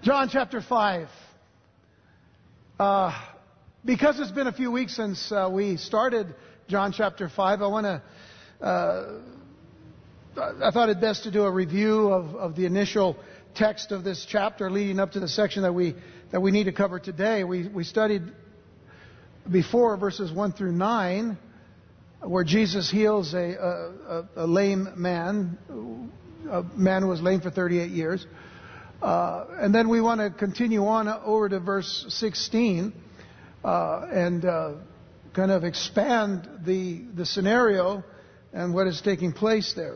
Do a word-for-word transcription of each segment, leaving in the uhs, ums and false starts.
John chapter five. Uh, because it's been a few weeks since uh, we started John chapter five, I want to. Uh, I thought it best to do a review of, of the initial text of this chapter, leading up to the section that we that we need to cover today. We we studied before verses one through nine, where Jesus heals a a, a lame man, a man who was lame for thirty-eight years. Uh, and then we want to continue on over to verse sixteen uh, and uh, kind of expand the the scenario and what is taking place there.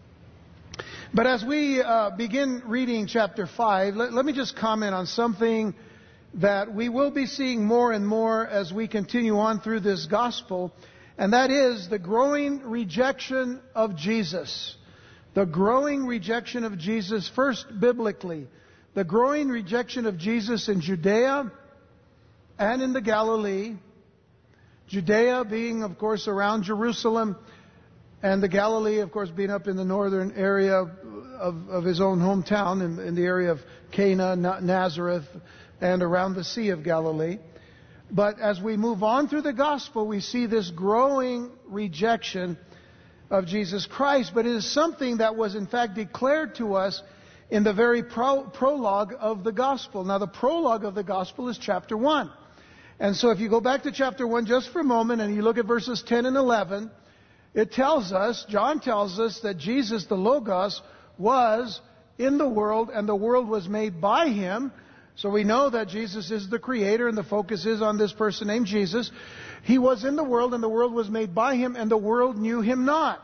But as we uh, begin reading chapter five, let, let me just comment on something that we will be seeing more and more as we continue on through this gospel, and that is the growing rejection of Jesus. The growing rejection of Jesus, first biblically. The growing rejection of Jesus in Judea and in the Galilee. Judea being, of course, around Jerusalem, and the Galilee, of course, being up in the northern area of, of his own hometown, in, in the area of Cana, Nazareth, and around the Sea of Galilee. But as we move on through the gospel, we see this growing rejection of Jesus Christ. But it is something that was in fact declared to us in the very pro- prologue of the gospel. Now, the prologue of the gospel is chapter one. And so if you go back to chapter one just for a moment and you look at verses ten and eleven, it tells us, John tells us, that Jesus, the Logos, was in the world and the world was made by Him. So we know that Jesus is the Creator and the focus is on this person named Jesus. He was in the world and the world was made by Him and the world knew Him not.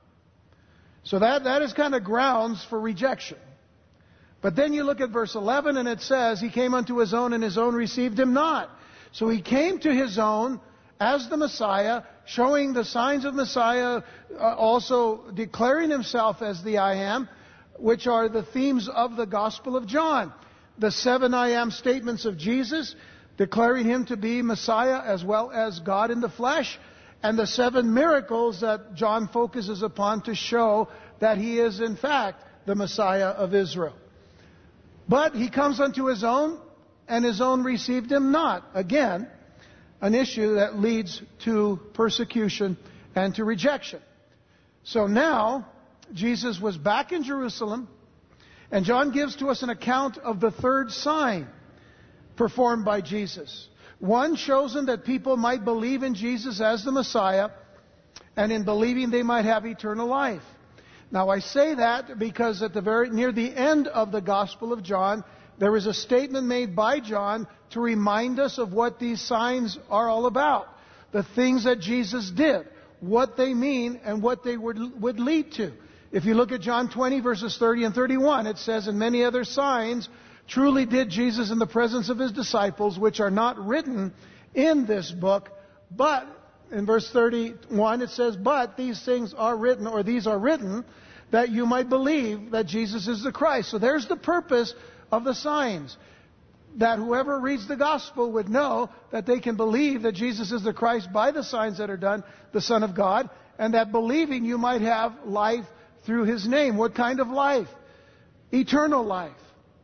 So that, that is kind of grounds for rejection. But then you look at verse eleven and it says, He came unto His own and His own received Him not. So He came to His own as the Messiah, showing the signs of Messiah, uh, also declaring Himself as the I Am, which are the themes of the Gospel of John. The seven I Am statements of Jesus, declaring Him to be Messiah as well as God in the flesh, and the seven miracles that John focuses upon to show that He is in fact the Messiah of Israel. But He comes unto His own, and His own received Him not. Again, an issue that leads to persecution and to rejection. So now, Jesus was back in Jerusalem, and John gives to us an account of the third sign performed by Jesus. One chosen that people might believe in Jesus as the Messiah, and in believing they might have eternal life. Now I say that because at the very near the end of the Gospel of John, there is a statement made by John to remind us of what these signs are all about. The things that Jesus did, what they mean, and what they would, would lead to. If you look at John twenty, verses thirty and thirty-one, it says, And many other signs truly did Jesus in the presence of His disciples, which are not written in this book. But, in verse thirty-one, it says, But these things are written, or these are written, that you might believe that Jesus is the Christ. So there's the purpose of the signs. That whoever reads the gospel would know that they can believe that Jesus is the Christ by the signs that are done, the Son of God, and that believing you might have life through His name. What kind of life? Eternal life.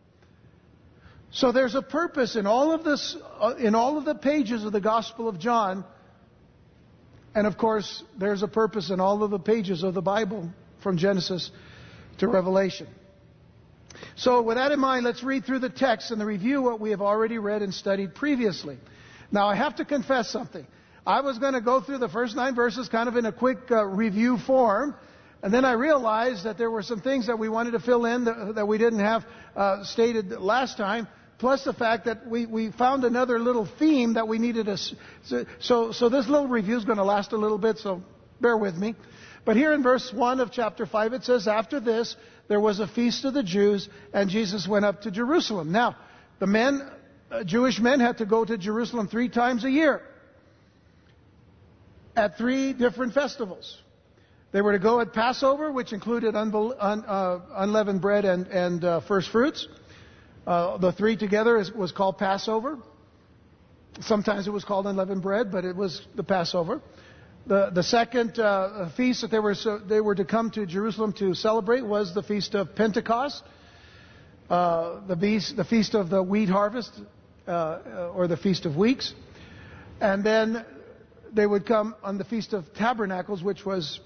So there's a purpose in all of this, uh, in all of the pages of the Gospel of John, and of course there's a purpose in all of the pages of the Bible from Genesis to Revelation. So with that in mind, let's read through the text and review what we have already read and studied previously. Now I have to confess something. I was going to go through the first nine verses kind of in a quick uh, review form. And then I realized that there were some things that we wanted to fill in that, that we didn't have uh, stated last time. Plus the fact that we, we found another little theme that we needed to... So, so, so this little review is going to last a little bit, so bear with me. But here in verse one of chapter five, it says, After this, there was a feast of the Jews, and Jesus went up to Jerusalem. Now, the men, uh, Jewish men had to go to Jerusalem three times a year at three different festivals. They were to go at Passover, which included unbe- un, uh, unleavened bread and, and uh, first fruits. Uh, the three together is, was called Passover. Sometimes it was called unleavened bread, but it was the Passover. The, the second uh, feast that they were, so, they were to come to Jerusalem to celebrate was the Feast of Pentecost. uh, the, beast, the Feast of the Wheat Harvest, uh, or the Feast of Weeks. And then they would come on the Feast of Tabernacles, which was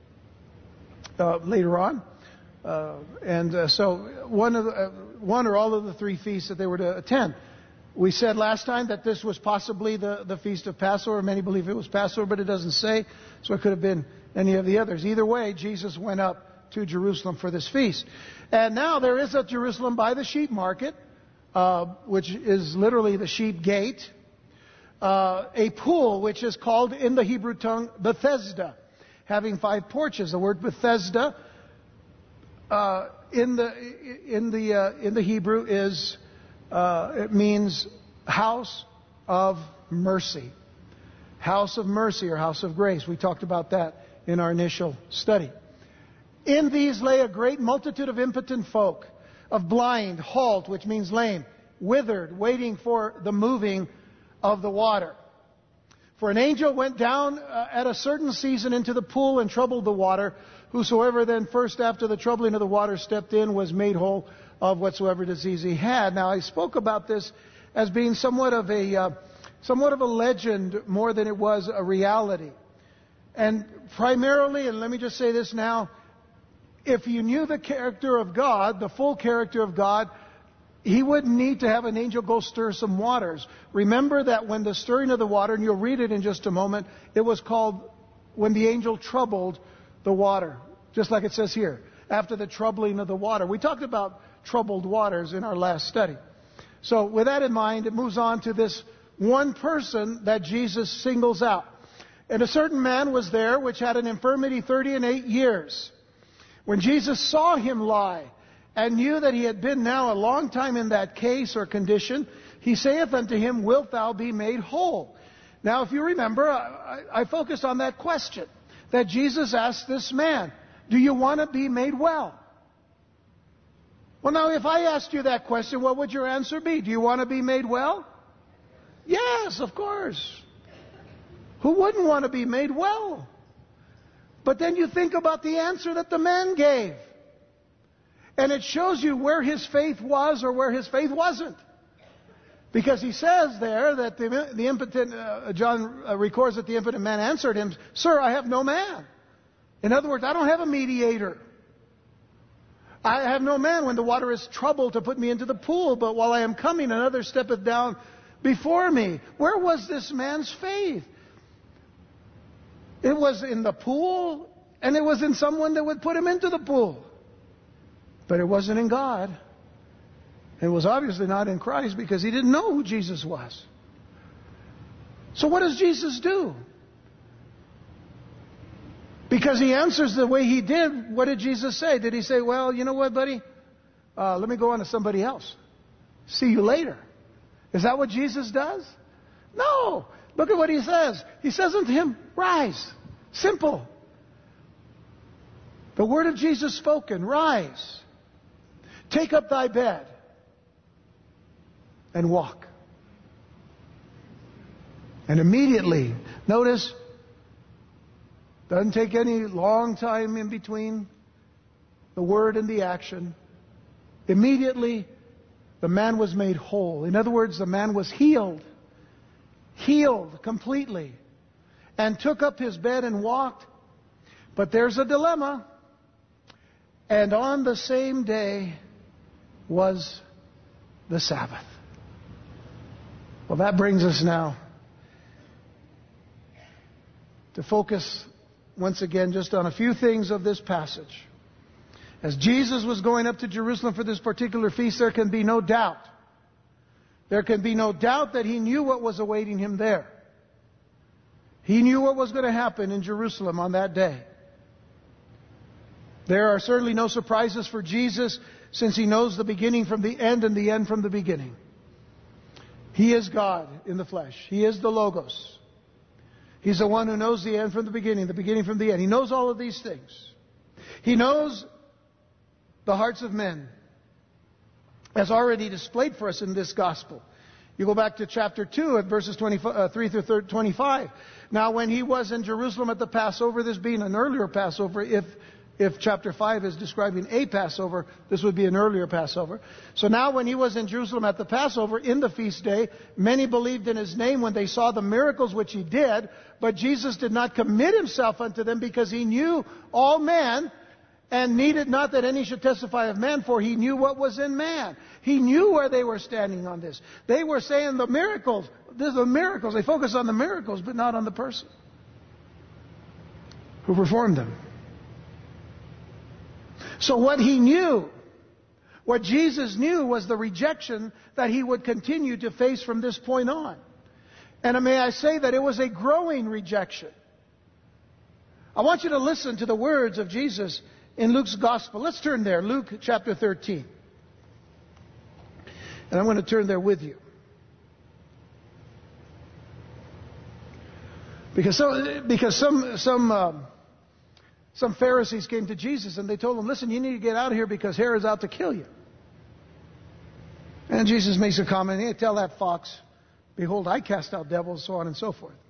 uh, later on. Uh, and uh, so one, of the, uh, one or all of the three feasts that they were to attend. We said last time that this was possibly the, the Feast of Passover. Many believe it was Passover, but it doesn't say. So it could have been any of the others. Either way, Jesus went up to Jerusalem for this feast. And now there is at Jerusalem by the sheep market, uh, which is literally the sheep gate, uh, a pool which is called in the Hebrew tongue Bethesda, having five porches. The word Bethesda uh, in the in the uh, in the Hebrew is uh, it means house of mercy, house of mercy or house of grace. We talked about that in our initial study. In these lay a great multitude of impotent folk, of blind, halt, which means lame, withered, waiting for the moving of the water. For an angel went down uh, at a certain season into the pool and troubled the water. Whosoever then first after the troubling of the water stepped in was made whole of whatsoever disease he had. Now I spoke about this as being somewhat of a uh, somewhat of a legend more than it was a reality. And primarily, and let me just say this now, if you knew the character of God, the full character of God, He wouldn't need to have an angel go stir some waters. Remember that when the stirring of the water, and you'll read it in just a moment, it was called when the angel troubled the water. Just like it says here, after the troubling of the water. We talked about troubled waters in our last study. So with that in mind, it moves on to this one person that Jesus singles out. And a certain man was there which had an infirmity thirty and eight years. When Jesus saw him lie, and knew that he had been now a long time in that case or condition, he saith unto him, Wilt thou be made whole? Now, if you remember, I, I focused on that question that Jesus asked this man, do you want to be made well? Well, now, if I asked you that question, what would your answer be? Do you want to be made well? Yes, of course. Who wouldn't want to be made well? But then you think about the answer that the man gave. And it shows you where his faith was or where his faith wasn't. Because he says there that the, the impotent, uh, John uh, records that the impotent man answered him, Sir, I have no man. In other words, I don't have a mediator. I have no man when the water is troubled to put me into the pool, but while I am coming, another steppeth down before me. Where was this man's faith? It was in the pool, and it was in someone that would put him into the pool. But it wasn't in God. It was obviously not in Christ because he didn't know who Jesus was. So what does Jesus do? Because he answers the way he did, what did Jesus say? Did he say, well, you know what, buddy? Uh, let me go on to somebody else. See you later. Is that what Jesus does? No. Look at what he says. He says unto him, rise. Simple. The word of Jesus spoken, rise. Take up thy bed and walk. And immediately, notice, doesn't take any long time in between the word and the action. Immediately, the man was made whole. In other words, the man was healed. Healed completely. And took up his bed and walked. But there's a dilemma. And on the same day was the Sabbath. Well, that brings us now to focus once again just on a few things of this passage. As Jesus was going up to Jerusalem for this particular feast, there can be no doubt. There can be no doubt that he knew what was awaiting him there. He knew what was going to happen in Jerusalem on that day. There are certainly no surprises for Jesus, since he knows the beginning from the end and the end from the beginning. He is God in the flesh. He is the Logos. He's the one who knows the end from the beginning, the beginning from the end. He knows all of these things. He knows the hearts of men, as already displayed for us in this gospel. You go back to chapter two at verses twenty-three through twenty-five. Now when he was in Jerusalem at the Passover, this being an earlier Passover, if if chapter five is describing a Passover, this would be an earlier Passover. So now when he was in Jerusalem at the Passover, in the feast day, many believed in his name when they saw the miracles which he did. But Jesus did not commit himself unto them, because he knew all men, and needed not that any should testify of man, for he knew what was in man. He knew where they were standing on this. They were saying the miracles. These are miracles. They focus on the miracles, but not on the person who performed them. So what he knew, what Jesus knew, was the rejection that he would continue to face from this point on. And may I say that it was a growing rejection. I want you to listen to the words of Jesus in Luke's Gospel. Let's turn there, Luke chapter thirteen. And I'm going to turn there with you. Because some, because some, some, um, some Pharisees came to Jesus and they told him, listen, you need to get out of here because Herod's out to kill you. And Jesus makes a comment, hey, tell that fox, behold, I cast out devils, so on and so forth.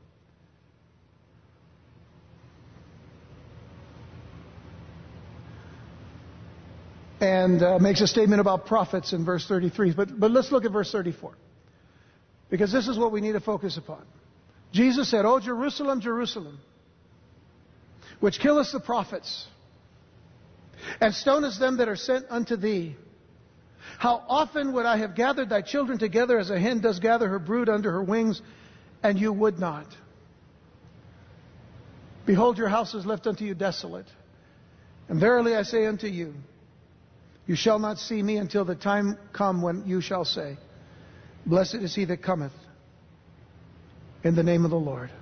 And uh, makes a statement about prophets in verse thirty-three. But, but let's look at verse thirty-four. Because this is what we need to focus upon. Jesus said, O Jerusalem, Jerusalem, which killest the prophets, and stonest them that are sent unto thee. How often would I have gathered thy children together as a hen does gather her brood under her wings, and you would not. Behold, your house is left unto you desolate. And verily I say unto you, you shall not see me until the time come when you shall say, blessed is he that cometh in the name of the Lord.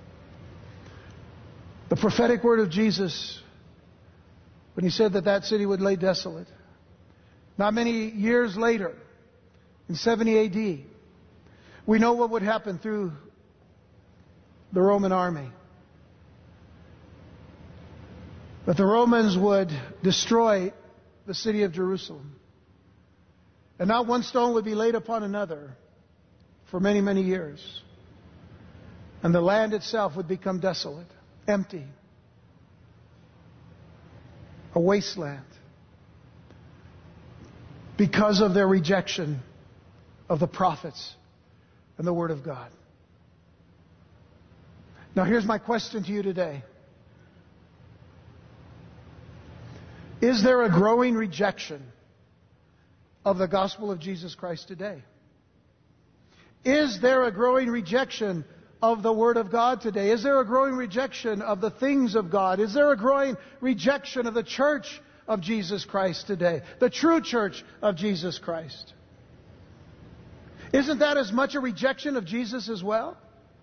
The prophetic word of Jesus, when he said that that city would lay desolate. Not many years later, in seventy A D, we know what would happen through the Roman army. That the Romans would destroy the city of Jerusalem. And not one stone would be laid upon another for many, many years. And the land itself would become desolate, empty, a wasteland, because of their rejection of the prophets and the Word of God. Now here's my question to you today. Is there a growing rejection of the gospel of Jesus Christ today? Is there a growing rejection of the Word of God today? Is there a growing rejection of the things of God? Is there a growing rejection of the church of Jesus Christ today? The true church of Jesus Christ. Isn't that as much a rejection of Jesus as well?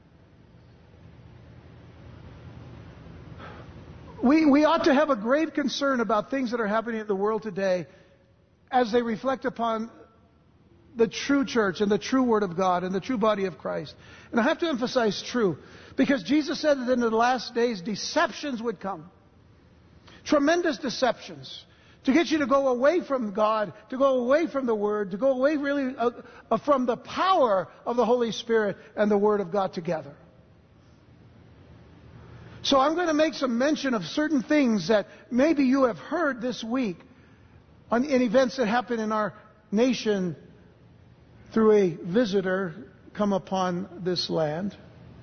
We, we ought to have a grave concern about things that are happening in the world today as they reflect upon the true church and the true Word of God and the true body of Christ. And I have to emphasize true, because Jesus said that in the last days deceptions would come. Tremendous deceptions. To get you to go away from God, to go away from the Word, to go away really uh, uh, from the power of the Holy Spirit and the Word of God together. So I'm going to make some mention of certain things that maybe you have heard this week on, in events that happen in our nation through a visitor come upon this land.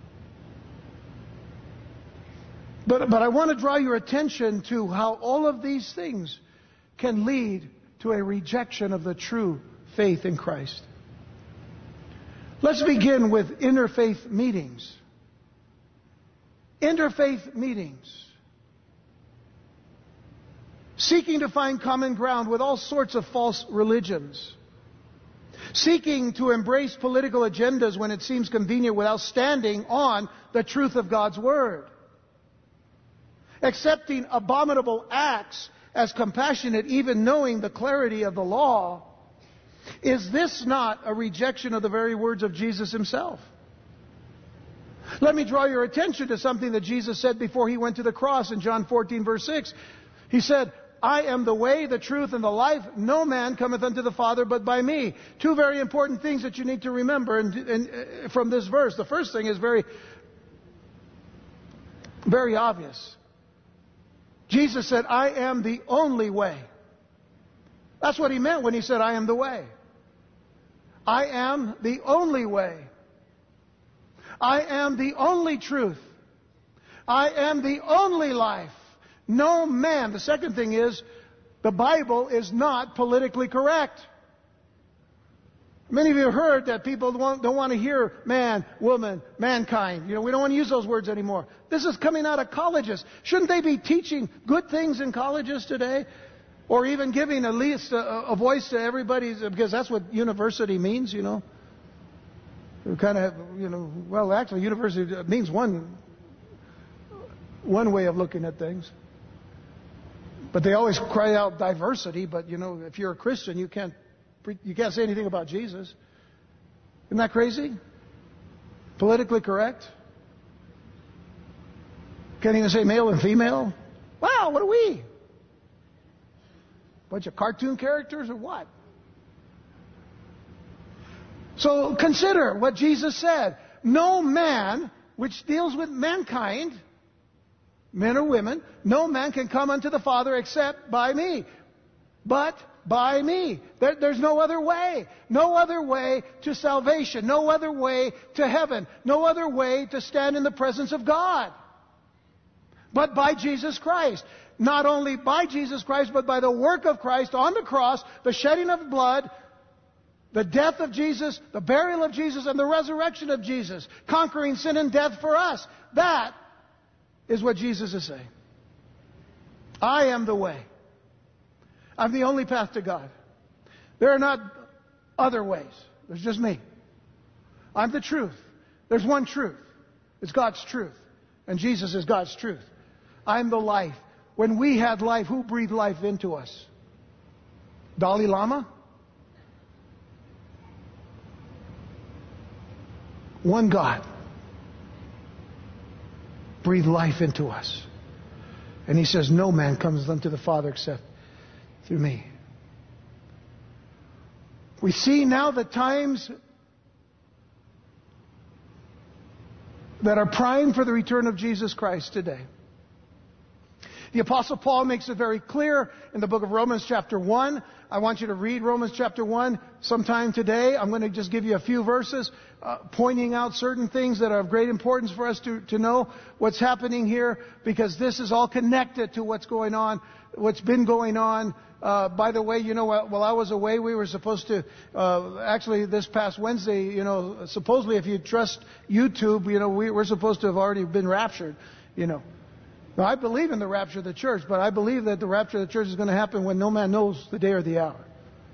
But, but I want to draw your attention to how all of these things can lead to a rejection of the true faith in Christ. Let's begin with interfaith meetings. Interfaith meetings. Seeking to find common ground with all sorts of false religions. Seeking to embrace political agendas when it seems convenient without standing on the truth of God's Word. Accepting abominable acts as compassionate, even knowing the clarity of the law. Is this not a rejection of the very words of Jesus Himself? Let me draw your attention to something that Jesus said before He went to the cross in John fourteen, verse six. He said, I am the way, the truth, and the life. No man cometh unto the Father but by me. Two very important things that you need to remember and, and, uh, from this verse. The first thing is very, very obvious. Jesus said, I am the only way. That's what he meant when he said, I am the way. I am the only way. I am the only truth. I am the only life. No man. The second thing is, the Bible is not politically correct. Many of you have heard that people don't, don't want to hear man, woman, mankind. You know, we don't want to use those words anymore. This is coming out of colleges. Shouldn't they be teaching good things in colleges today? Or even giving at least a, a voice to everybody, because that's what university means, you know. Kind of, you know, well, actually, university means one, one way of looking at things. But they always cry out diversity. But, you know, if you're a Christian, you can't, you can't say anything about Jesus. Isn't that crazy? Politically correct? Can't even say male and female? Wow, what are we? Bunch of cartoon characters or what? So consider what Jesus said. No man which deals with mankind, men or women, no man can come unto the Father except by me. But by me. There, there's no other way. No other way to salvation. No other way to heaven. No other way to stand in the presence of God. But by Jesus Christ. Not only by Jesus Christ, but by the work of Christ on the cross, the shedding of blood, the death of Jesus, the burial of Jesus, and the resurrection of Jesus, conquering sin and death for us. That is what Jesus is saying. I am the way. I'm the only path to God. There are not other ways. There's just me. I'm the truth. There's one truth. It's God's truth. And Jesus is God's truth. I'm the life. When we had life, who breathed life into us? Dalai Lama? One God breathed life into us. And He says, no man comes unto the Father except through me. We see now the times that are primed for the return of Jesus Christ today. The Apostle Paul makes it very clear in the book of Romans chapter one. I want you to read Romans chapter one sometime today. I'm going to just give you a few verses uh, pointing out certain things that are of great importance for us to, to know what's happening here, because this is all connected to what's going on, what's been going on. Uh, by the way, you know, while I was away, we were supposed to, uh, actually this past Wednesday, you know, supposedly if you trust YouTube, you know, we, we're supposed to have already been raptured, you know. Now, I believe in the rapture of the church, but I believe that the rapture of the church is going to happen when no man knows the day or the hour.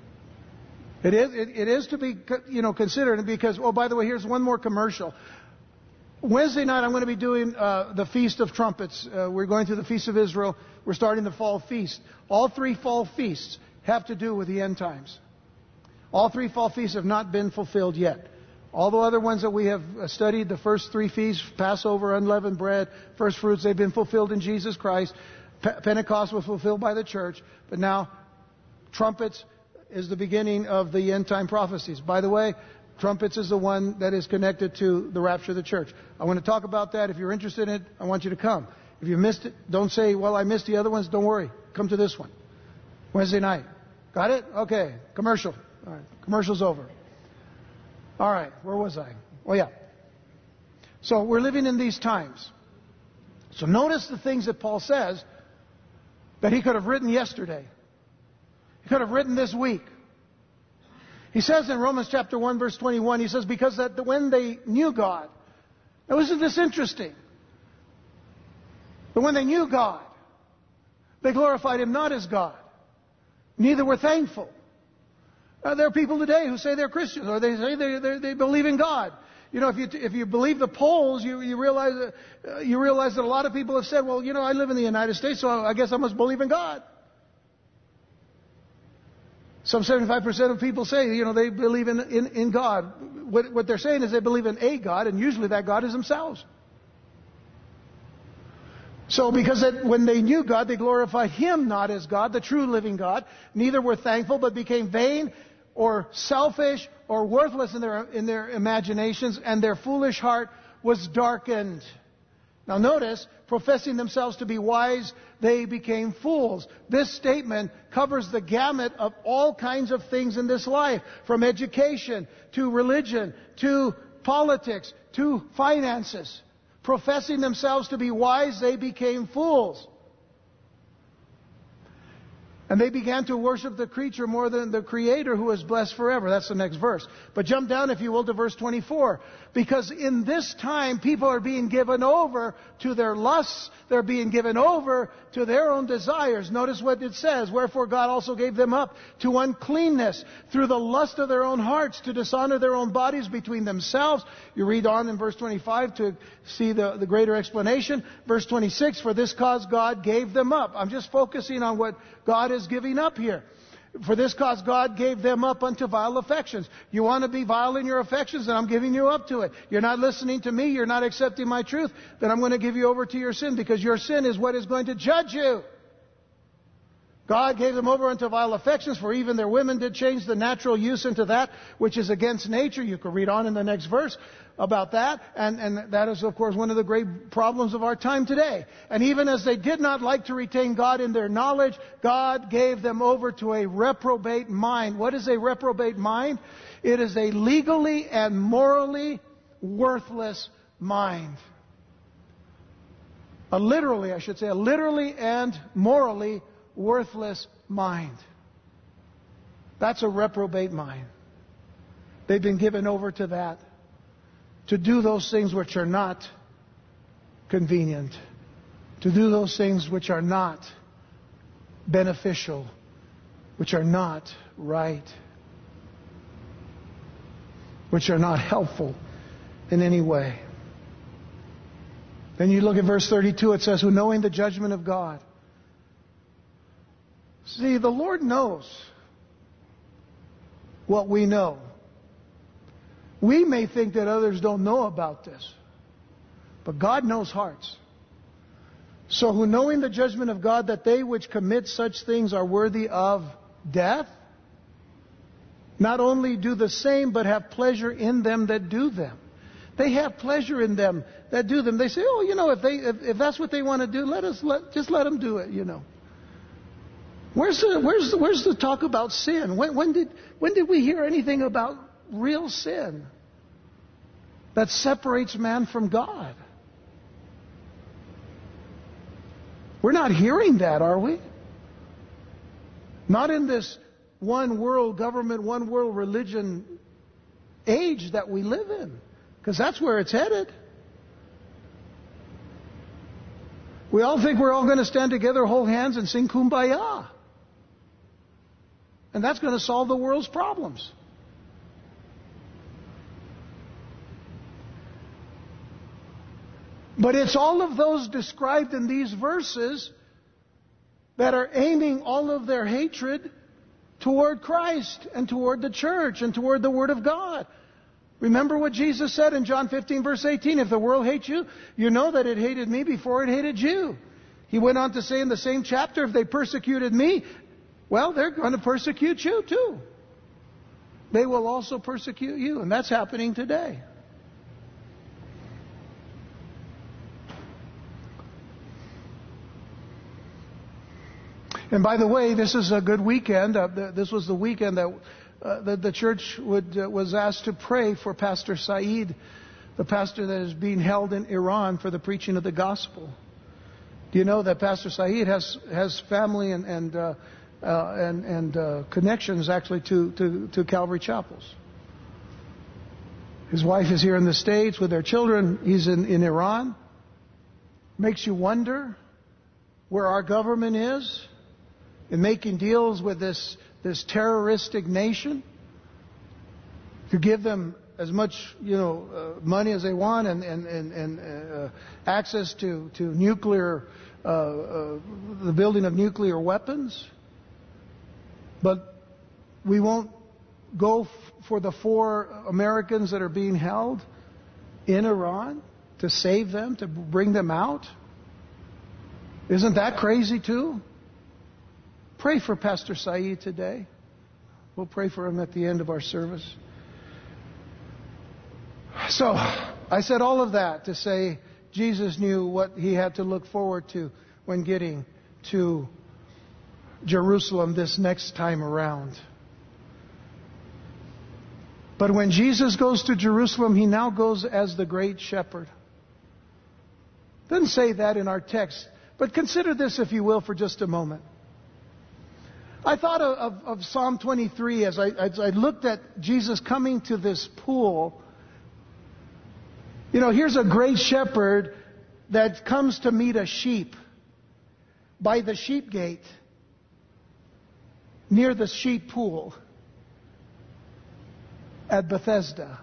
It is, it, it is to be, you know, considered, because, oh, by the way, here's one more commercial. Wednesday night, I'm going to be doing uh, the Feast of Trumpets. Uh, we're going through the Feast of Israel. We're starting the Fall Feast. All three Fall Feasts have to do with the end times. All three Fall Feasts have not been fulfilled yet. All the other ones that we have studied, the first three feasts, Passover, unleavened bread, first fruits, they've been fulfilled in Jesus Christ. Pe- Pentecost was fulfilled by the church. But now, trumpets is the beginning of the end time prophecies. By the way, trumpets is the one that is connected to the rapture of the church. I want to talk about that. If you're interested in it, I want you to come. If you missed it, don't say, well, I missed the other ones. Don't worry. Come to this one. Wednesday night. Got it? Okay. Commercial. All right. Commercial's over. All right. Where was I? Oh, yeah. So we're living in these times. So notice the things that Paul says that he could have written yesterday. He could have written this week. He says in Romans chapter one, verse twenty-one, he says, because that when they knew God. Now, isn't this interesting? But when they knew God, they glorified Him not as God, neither were thankful. Uh, there are people today who say they're Christians, or they say they they, they believe in God. You know, if you if you believe the polls, you you realize uh, you realize that a lot of people have said, well, you know, I live in the United States, so I guess I must believe in God. Some seventy-five percent of people say, you know, they believe in in, in God. What what they're saying is they believe in a God, and usually that God is themselves. So because that when they knew God, they glorified Him not as God, the true living God. Neither were thankful, but became vain or selfish or worthless in their in their imaginations, and their foolish heart was darkened. Now notice, professing themselves to be wise, they became fools. This statement covers the gamut of all kinds of things in this life, from education to religion to politics to finances. Professing themselves to be wise, they became fools. And they began to worship the creature more than the Creator, who is blessed forever. That's the next verse. But jump down, if you will, to verse twenty-four. Because in this time, people are being given over to their lusts. They're being given over to their own desires. Notice what it says. Wherefore God also gave them up to uncleanness through the lust of their own hearts, to dishonor their own bodies between themselves. You read on in verse twenty-five to see the, the greater explanation. Verse twenty-six, for this cause God gave them up. I'm just focusing on what God is giving up here. For this cause God gave them up unto vile affections. You want to be vile in your affections, then I'm giving you up to it. You're not listening to me, you're not accepting my truth, then I'm going to give you over to your sin, because your sin is what is going to judge you. God gave them over unto vile affections, for even their women did change the natural use into that which is against nature. You can read on in the next verse about that. And, and that is, of course, one of the great problems of our time today. And even as they did not like to retain God in their knowledge, God gave them over to a reprobate mind. What is a reprobate mind? It is a legally and morally worthless mind. A literally, I should say, a literally and morally worthless mind. That's a reprobate mind. They've been given over to that, to do those things which are not convenient, to do those things which are not beneficial, which are not right, which are not helpful in any way. Then you look at verse thirty-two, it says, who knowing the judgment of God. See, the Lord knows what we know. We may think that others don't know about this, but God knows hearts. So who knowing the judgment of God, that they which commit such things are worthy of death, not only do the same, but have pleasure in them that do them. They have pleasure in them that do them. They say, oh, you know, if they if, if that's what they want to do, let us let just let them do it, you know. Where's the where's the, where's the talk about sin? When, when did when did we hear anything about real sin that separates man from God? We're not hearing that, are we? Not in this one world government, one world religion age that we live in, because that's where it's headed. We all think we're all going to stand together, hold hands, and sing Kumbaya. And that's going to solve the world's problems. But it's all of those described in these verses that are aiming all of their hatred toward Christ and toward the church and toward the Word of God. Remember what Jesus said in John fifteen, verse eighteen, if the world hates you, you know that it hated me before it hated you. He went on to say in the same chapter, if they persecuted me, well, they're going to persecute you too. They will also persecute you, and that's happening today. And by the way, this is a good weekend. Uh, this was the weekend that uh, the, the church would, uh, was asked to pray for Pastor Saeed, the pastor that is being held in Iran for the preaching of the gospel. Do you know that Pastor Saeed has has family and and uh, uh, and, and uh, connections actually to, to, to Calvary Chapels? His wife is here in the States with their children. He's in, in Iran. Makes you wonder where our government is in making deals with this, this terroristic nation to give them as much, you know, uh, money as they want and, and, and, and uh, access to, to nuclear, uh, uh, the building of nuclear weapons. But we won't go f- for the four Americans that are being held in Iran to save them, to bring them out. Isn't that crazy too? Pray for Pastor Saeed today. We'll pray for him at the end of our service. So, I said all of that to say, Jesus knew what he had to look forward to when getting to Jerusalem this next time around. But when Jesus goes to Jerusalem, he now goes as the great shepherd. Doesn't say that in our text, but consider this, if you will, for just a moment. I thought of, of, of Psalm twenty-three as I, as I looked at Jesus coming to this pool. You know, here's a great shepherd that comes to meet a sheep by the sheep gate near the sheep pool at Bethesda.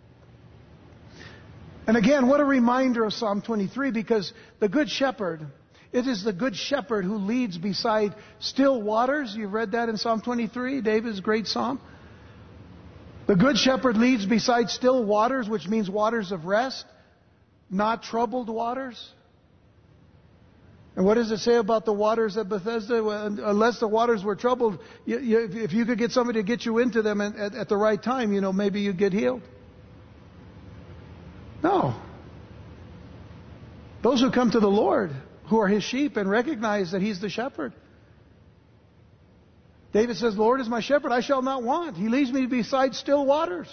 And again, what a reminder of Psalm twenty-three, because the Good Shepherd, it is the Good Shepherd who leads beside still waters. You've read that in Psalm twenty-three, David's great psalm. The Good Shepherd leads beside still waters, which means waters of rest, not troubled waters. And what does it say about the waters at Bethesda? Well, unless the waters were troubled, you, you, if you could get somebody to get you into them at, at, at the right time, you know, maybe you'd get healed. No. Those who come to the Lord, who are His sheep and recognize that He's the shepherd. David says, "The Lord is my shepherd, I shall not want. He leads me beside still waters."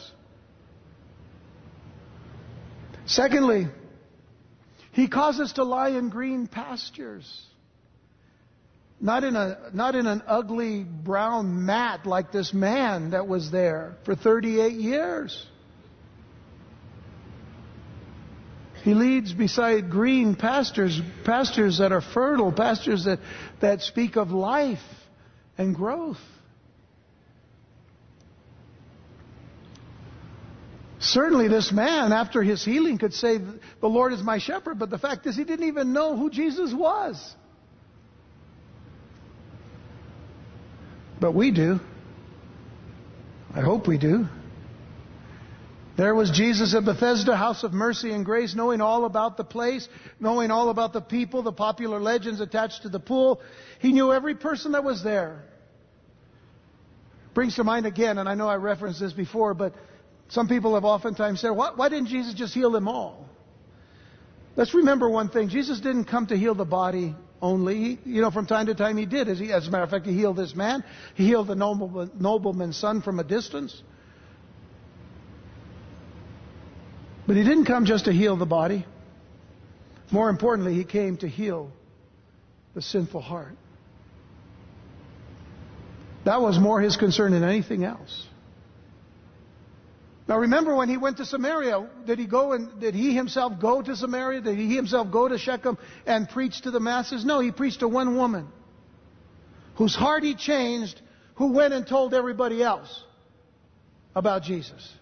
Secondly, He causes to lie in green pastures. Not in a, not in an ugly brown mat like this man that was there for thirty-eight years. He leads beside green pastures, pastures that are fertile, pastures that, that speak of life and growth. Certainly this man, after his healing, could say, "The Lord is my shepherd," but the fact is he didn't even know who Jesus was. But we do. I hope we do. There was Jesus at Bethesda, house of mercy and grace, knowing all about the place, knowing all about the people, the popular legends attached to the pool. He knew every person that was there. Brings to mind again, and I know I referenced this before, but some people have oftentimes said, why, why didn't Jesus just heal them all? Let's remember one thing. Jesus didn't come to heal the body only. He, you know, from time to time He did. As, he, as a matter of fact, He healed this man. He healed the noble, nobleman's son from a distance. But He didn't come just to heal the body. More importantly, He came to heal the sinful heart. That was more His concern than anything else. Now remember, when He went to Samaria, did He go and did He Himself go to Samaria? Did He Himself go to Shechem and preach to the masses? No, He preached to one woman whose heart He changed, who went and told everybody else about Jesus.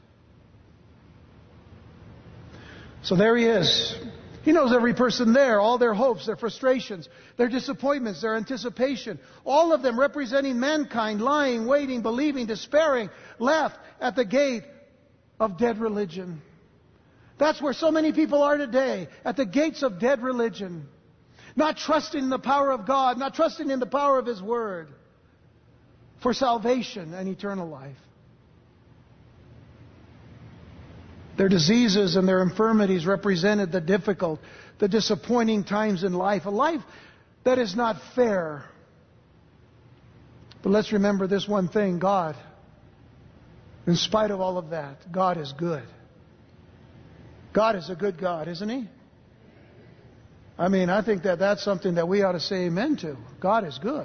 So there He is. He knows every person there, all their hopes, their frustrations, their disappointments, their anticipation. All of them representing mankind, lying, waiting, believing, despairing, left at the gate of dead religion. That's where so many people are today, at the gates of dead religion. Not trusting in the power of God, not trusting in the power of His Word for salvation and eternal life. Their diseases and their infirmities represented the difficult, the disappointing times in life. A life that is not fair. But let's remember this one thing. God, in spite of all of that, God is good. God is a good God, isn't He? I mean, I think that that's something that we ought to say amen to. God is good.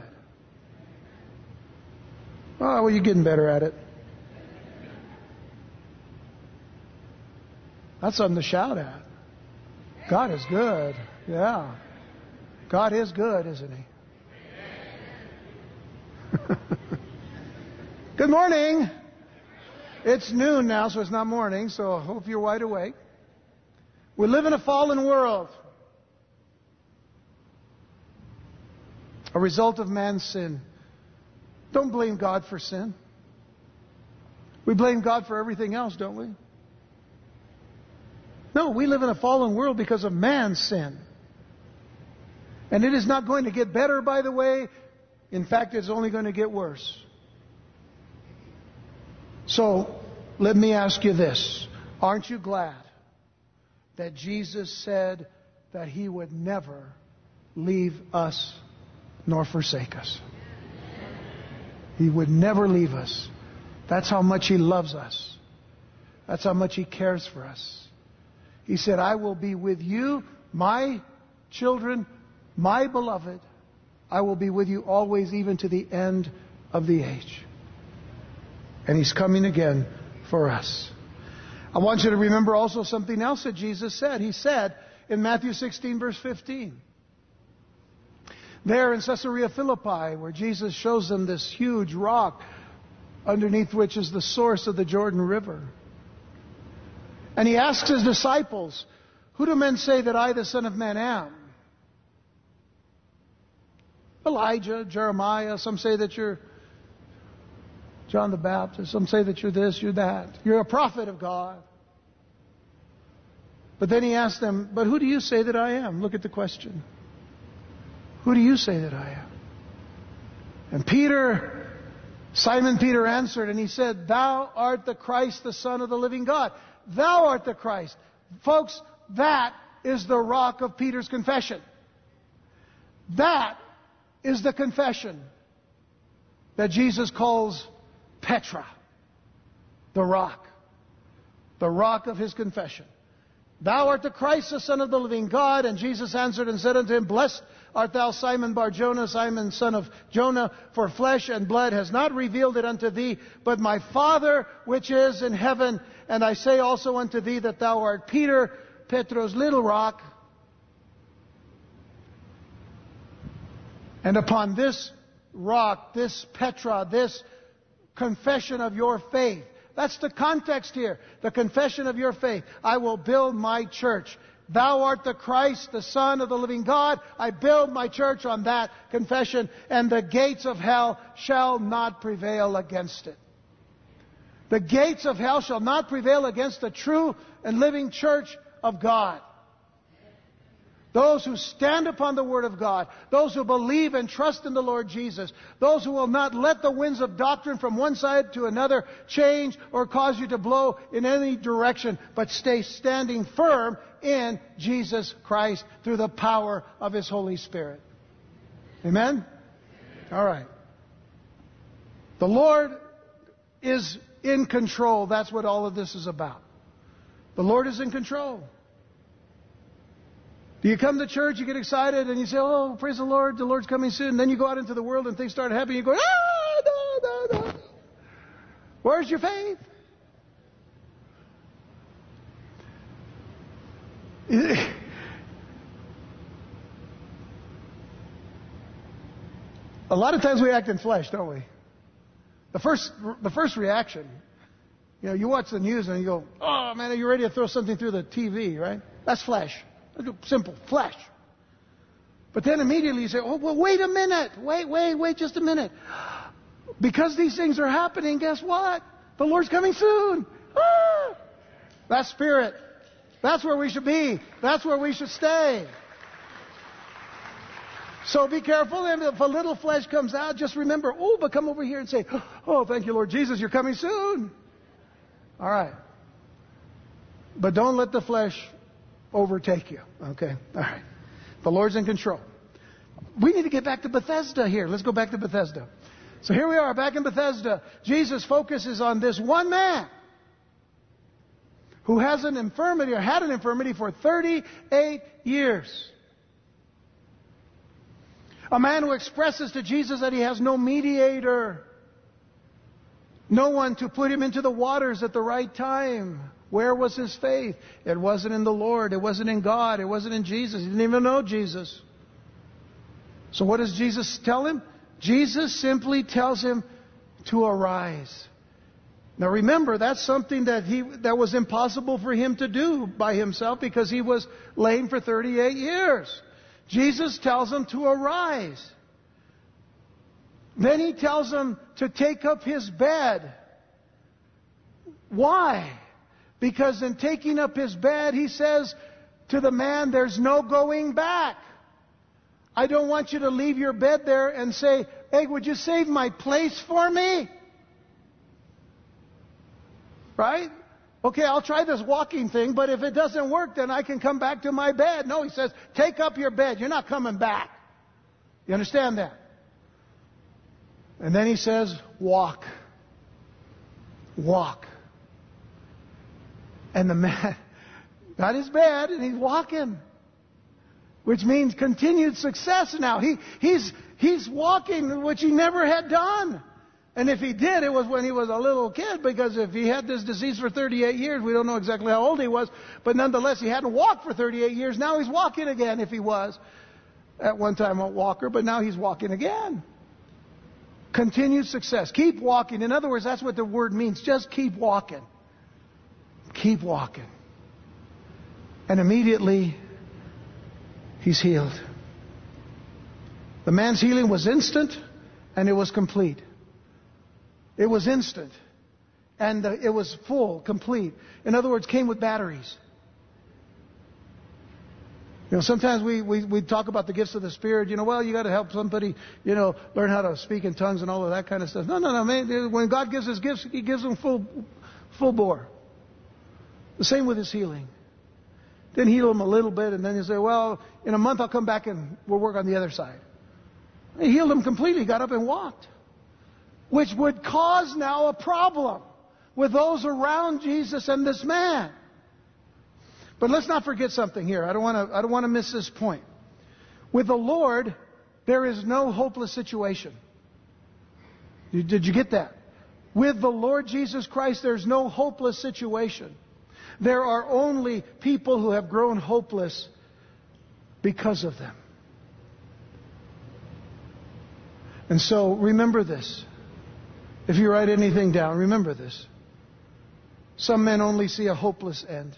Oh, well, you're getting better at it. That's something to shout at. God is good. Yeah. God is good, isn't He? Good morning. It's noon now, so it's not morning, so I hope you're wide awake. We live in a fallen world. A result of man's sin. Don't blame God for sin. We blame God for everything else, don't we? No, we live in a fallen world because of man's sin. And it is not going to get better, by the way. In fact, it's only going to get worse. So, let me ask you this. Aren't you glad that Jesus said that He would never leave us nor forsake us. He would never leave us. That's how much He loves us. That's how much He cares for us. He said, I will be with you, my children, my beloved. I will be with you always, even to the end of the age. And He's coming again for us. I want you to remember also something else that Jesus said. He said in Matthew sixteen, verse fifteen, there in Caesarea Philippi, where Jesus shows them this huge rock underneath which is the source of the Jordan River. And He asks His disciples, who do men say that I, the Son of Man, am? Elijah, Jeremiah, some say that you're John the Baptist, some say that you're this, you're that. You're a prophet of God. But then He asked them, but who do you say that I am? Look at the question. Who do you say that I am? And Peter, Simon Peter answered, and he said, Thou art the Christ, the Son of the living God. Thou art the Christ. Folks, that is the rock of Peter's confession. That is the confession that Jesus calls Petra, the rock. The rock of His confession. Thou art the Christ, the Son of the living God. And Jesus answered and said unto him, Blessed art thou, Simon Bar-Jonah, Simon son of Jonah, for flesh and blood has not revealed it unto thee, but my Father which is in heaven. And I say also unto thee that thou art Peter, Petros, little rock. And upon this rock, this Petra, this confession of your faith, that's the context here. The confession of your faith. I will build my church. Thou art the Christ, the Son of the living God. I build my church on that confession, and the gates of hell shall not prevail against it. The gates of hell shall not prevail against the true and living church of God. Those who stand upon the Word of God, those who believe and trust in the Lord Jesus, those who will not let the winds of doctrine from one side to another change or cause you to blow in any direction, but stay standing firm in Jesus Christ through the power of His Holy Spirit. Amen? All right. The Lord is in control. That's what all of this is about. The Lord is in control. Do you come to church, you get excited, and you say, oh, praise the Lord, the Lord's coming soon. And then you go out into the world and things start happening. You go, ah, no, no, no. Where's your faith? A lot of times we act in flesh, don't we? The first, the first reaction, you know, you watch the news and you go, oh, man, are you ready to throw something through the T V, right? That's flesh. Simple, flesh. But then immediately you say, oh, well, wait a minute. Wait, wait, wait just a minute. Because these things are happening, guess what? The Lord's coming soon. Ah! That's spirit. That's where we should be. That's where we should stay. So be careful. And if a little flesh comes out, just remember, oh, but come over here and say, oh, thank you, Lord Jesus, you're coming soon. All right. But don't let the flesh overtake you. Okay? All right. The Lord's in control. We need to get back to Bethesda here. Let's go back to Bethesda. So here we are back in Bethesda. Jesus focuses on this one man who has an infirmity or had an infirmity for thirty-eight years. A man who expresses to Jesus that he has no mediator. No one to put him into the waters at the right time. Where was his faith? It wasn't in the Lord. It wasn't in God. It wasn't in Jesus. He didn't even know Jesus. So what does Jesus tell him? Jesus simply tells him to arise. Now remember, that's something that he that was impossible for him to do by himself because he was lame for thirty-eight years. Jesus tells him to arise. Then he tells him to take up his bed. Why? Because in taking up his bed, he says to the man, there's no going back. I don't want you to leave your bed there and say, hey, would you save my place for me? Right? okay, I'll try this walking thing, but if it doesn't work, then I can come back to my bed. No, he says, take up your bed. You're not coming back. You understand that? And then he says, walk. Walk. And the man got his bed and he's walking. Which means continued success now. He, he's, he's walking, which he never had done. And if he did, it was when he was a little kid, because if he had this disease for thirty-eight years, we don't know exactly how old he was, but nonetheless, he hadn't walked for thirty-eight years. Now he's walking again, if he was at one time a walker, but now he's walking again. Continued success. Keep walking. In other words, that's what the word means. Just keep walking. Keep walking. And immediately, he's healed. The man's healing was instant, and it was complete. It was instant. And uh, it was full, complete. In other words, came with batteries. You know, sometimes we, we, we talk about the gifts of the Spirit. You know, well, you got to help somebody, you know, learn how to speak in tongues and all of that kind of stuff. No, no, no, man. When God gives His gifts, He gives them full, full bore. The same with His healing. Then heal them a little bit, and then you say, well, in a month I'll come back and we'll work on the other side. He healed them completely, got up and walked. Which would cause now a problem with those around Jesus and this man. But let's not forget something here. I don't want to, I don't want to miss this point. With the Lord, there is no hopeless situation. Did you get that? With the Lord Jesus Christ, there's no hopeless situation. There are only people who have grown hopeless because of them. And so remember this. If you write anything down, remember this. Some men only see a hopeless end.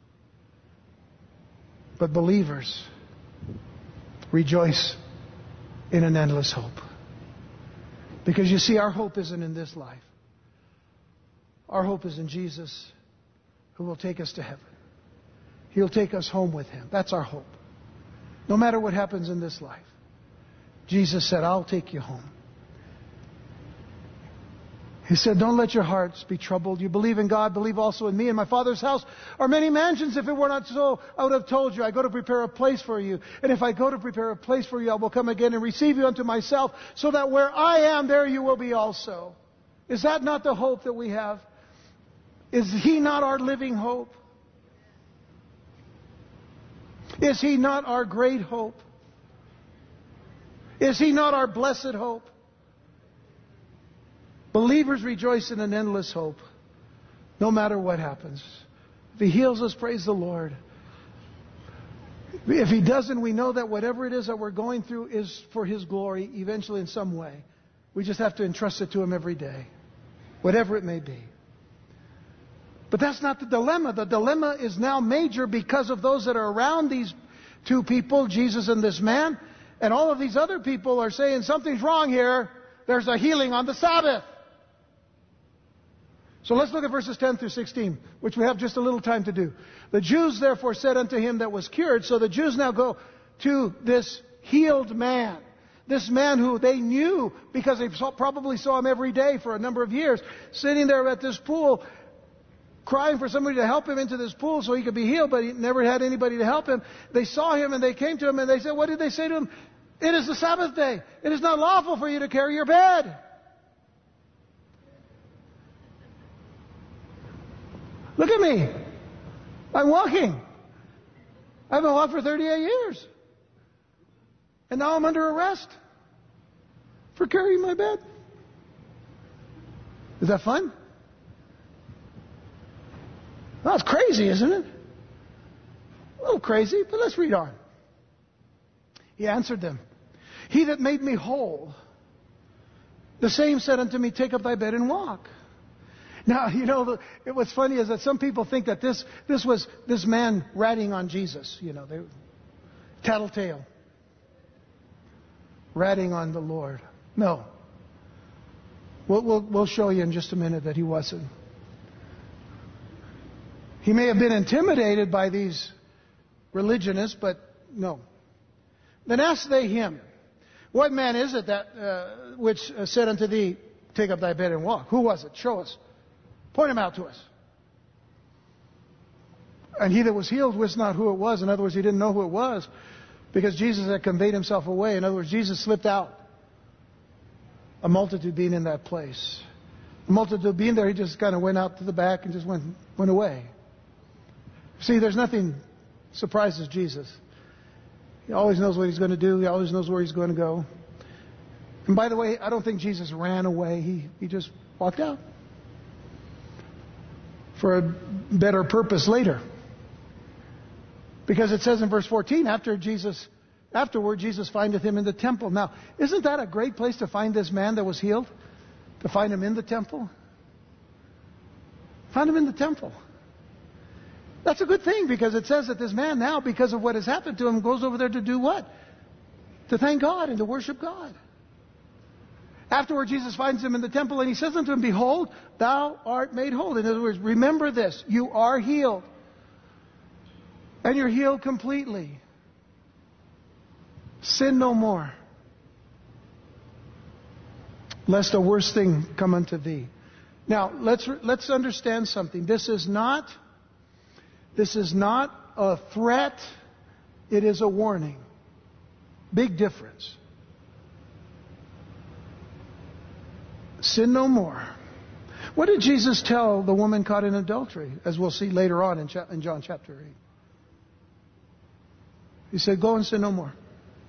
But believers rejoice in an endless hope. Because you see, our hope isn't in this life. Our hope is in Jesus, who will take us to heaven. He'll take us home with Him. That's our hope. No matter what happens in this life. Jesus said, I'll take you home. He said, don't let your hearts be troubled. You believe in God, believe also in me. In my Father's house are many mansions. If it were not so, I would have told you. I go to prepare a place for you. And if I go to prepare a place for you, I will come again and receive you unto myself, so that where I am, there you will be also. Is that not the hope that we have? Is He not our living hope? Is He not our great hope? Is He not our blessed hope? Believers rejoice in an endless hope, no matter what happens. If He heals us, praise the Lord. If He doesn't, we know that whatever it is that we're going through is for His glory, eventually in some way. We just have to entrust it to Him every day, whatever it may be. But that's not the dilemma. The dilemma is now major because of those that are around these two people, Jesus and this man. And all of these other people are saying, something's wrong here. There's a healing on the Sabbath. So let's look at verses ten through sixteen, which we have just a little time to do. The Jews therefore said unto him that was cured. So the Jews now go to this healed man. This man who they knew because they saw, probably saw him every day for a number of years, sitting there at this pool, crying for somebody to help him into this pool so he could be healed, but he never had anybody to help him. They saw him and they came to him and they said, what did they say to him? It is the Sabbath day. It is not lawful for you to carry your bed. Look at me. I'm walking. I haven't walked for thirty-eight years. And now I'm under arrest for carrying my bed. Is that fun? Well, it's crazy, isn't it? A little crazy, but let's read on. He answered them, He that made me whole, the same said unto me, take up thy bed and walk. Now, you know, it, what's funny is that some people think that this, this was this man ratting on Jesus. You know, they, tattletale. Ratting on the Lord. No. We'll, we'll, we'll show you in just a minute that he wasn't. He may have been intimidated by these religionists, but no. Then asked they him, what man is it that uh, which uh, said unto thee, take up thy bed and walk? Who was it? Show us. Point him out to us. And he that was healed wist not who it was. In other words, he didn't know who it was because Jesus had conveyed himself away. In other words, Jesus slipped out. A multitude being in that place. A multitude being there, he just kind of went out to the back and just went, went away. See, there's nothing surprises Jesus. He always knows what he's going to do. He always knows where he's going to go. And by the way, I don't think Jesus ran away. He, he just walked out. For a better purpose later. Because it says in verse fourteen, after Jesus, afterward Jesus findeth him in the temple. Now, isn't that a great place to find this man that was healed? To find him in the temple? Find him in the temple. That's a good thing because it says that this man now, because of what has happened to him, goes over there to do what? To thank God and to worship God. Afterward, Jesus finds him in the temple and he says unto him, Behold, thou art made whole. In other words, remember this. You are healed. And you're healed completely. Sin no more, lest a worse thing come unto thee. Now, let's let's understand something. This is not this is not a threat. It is a warning. Big difference. Sin no more. What did Jesus tell the woman caught in adultery, as we'll see later on in, cha- in John chapter eight? He said, go and sin no more.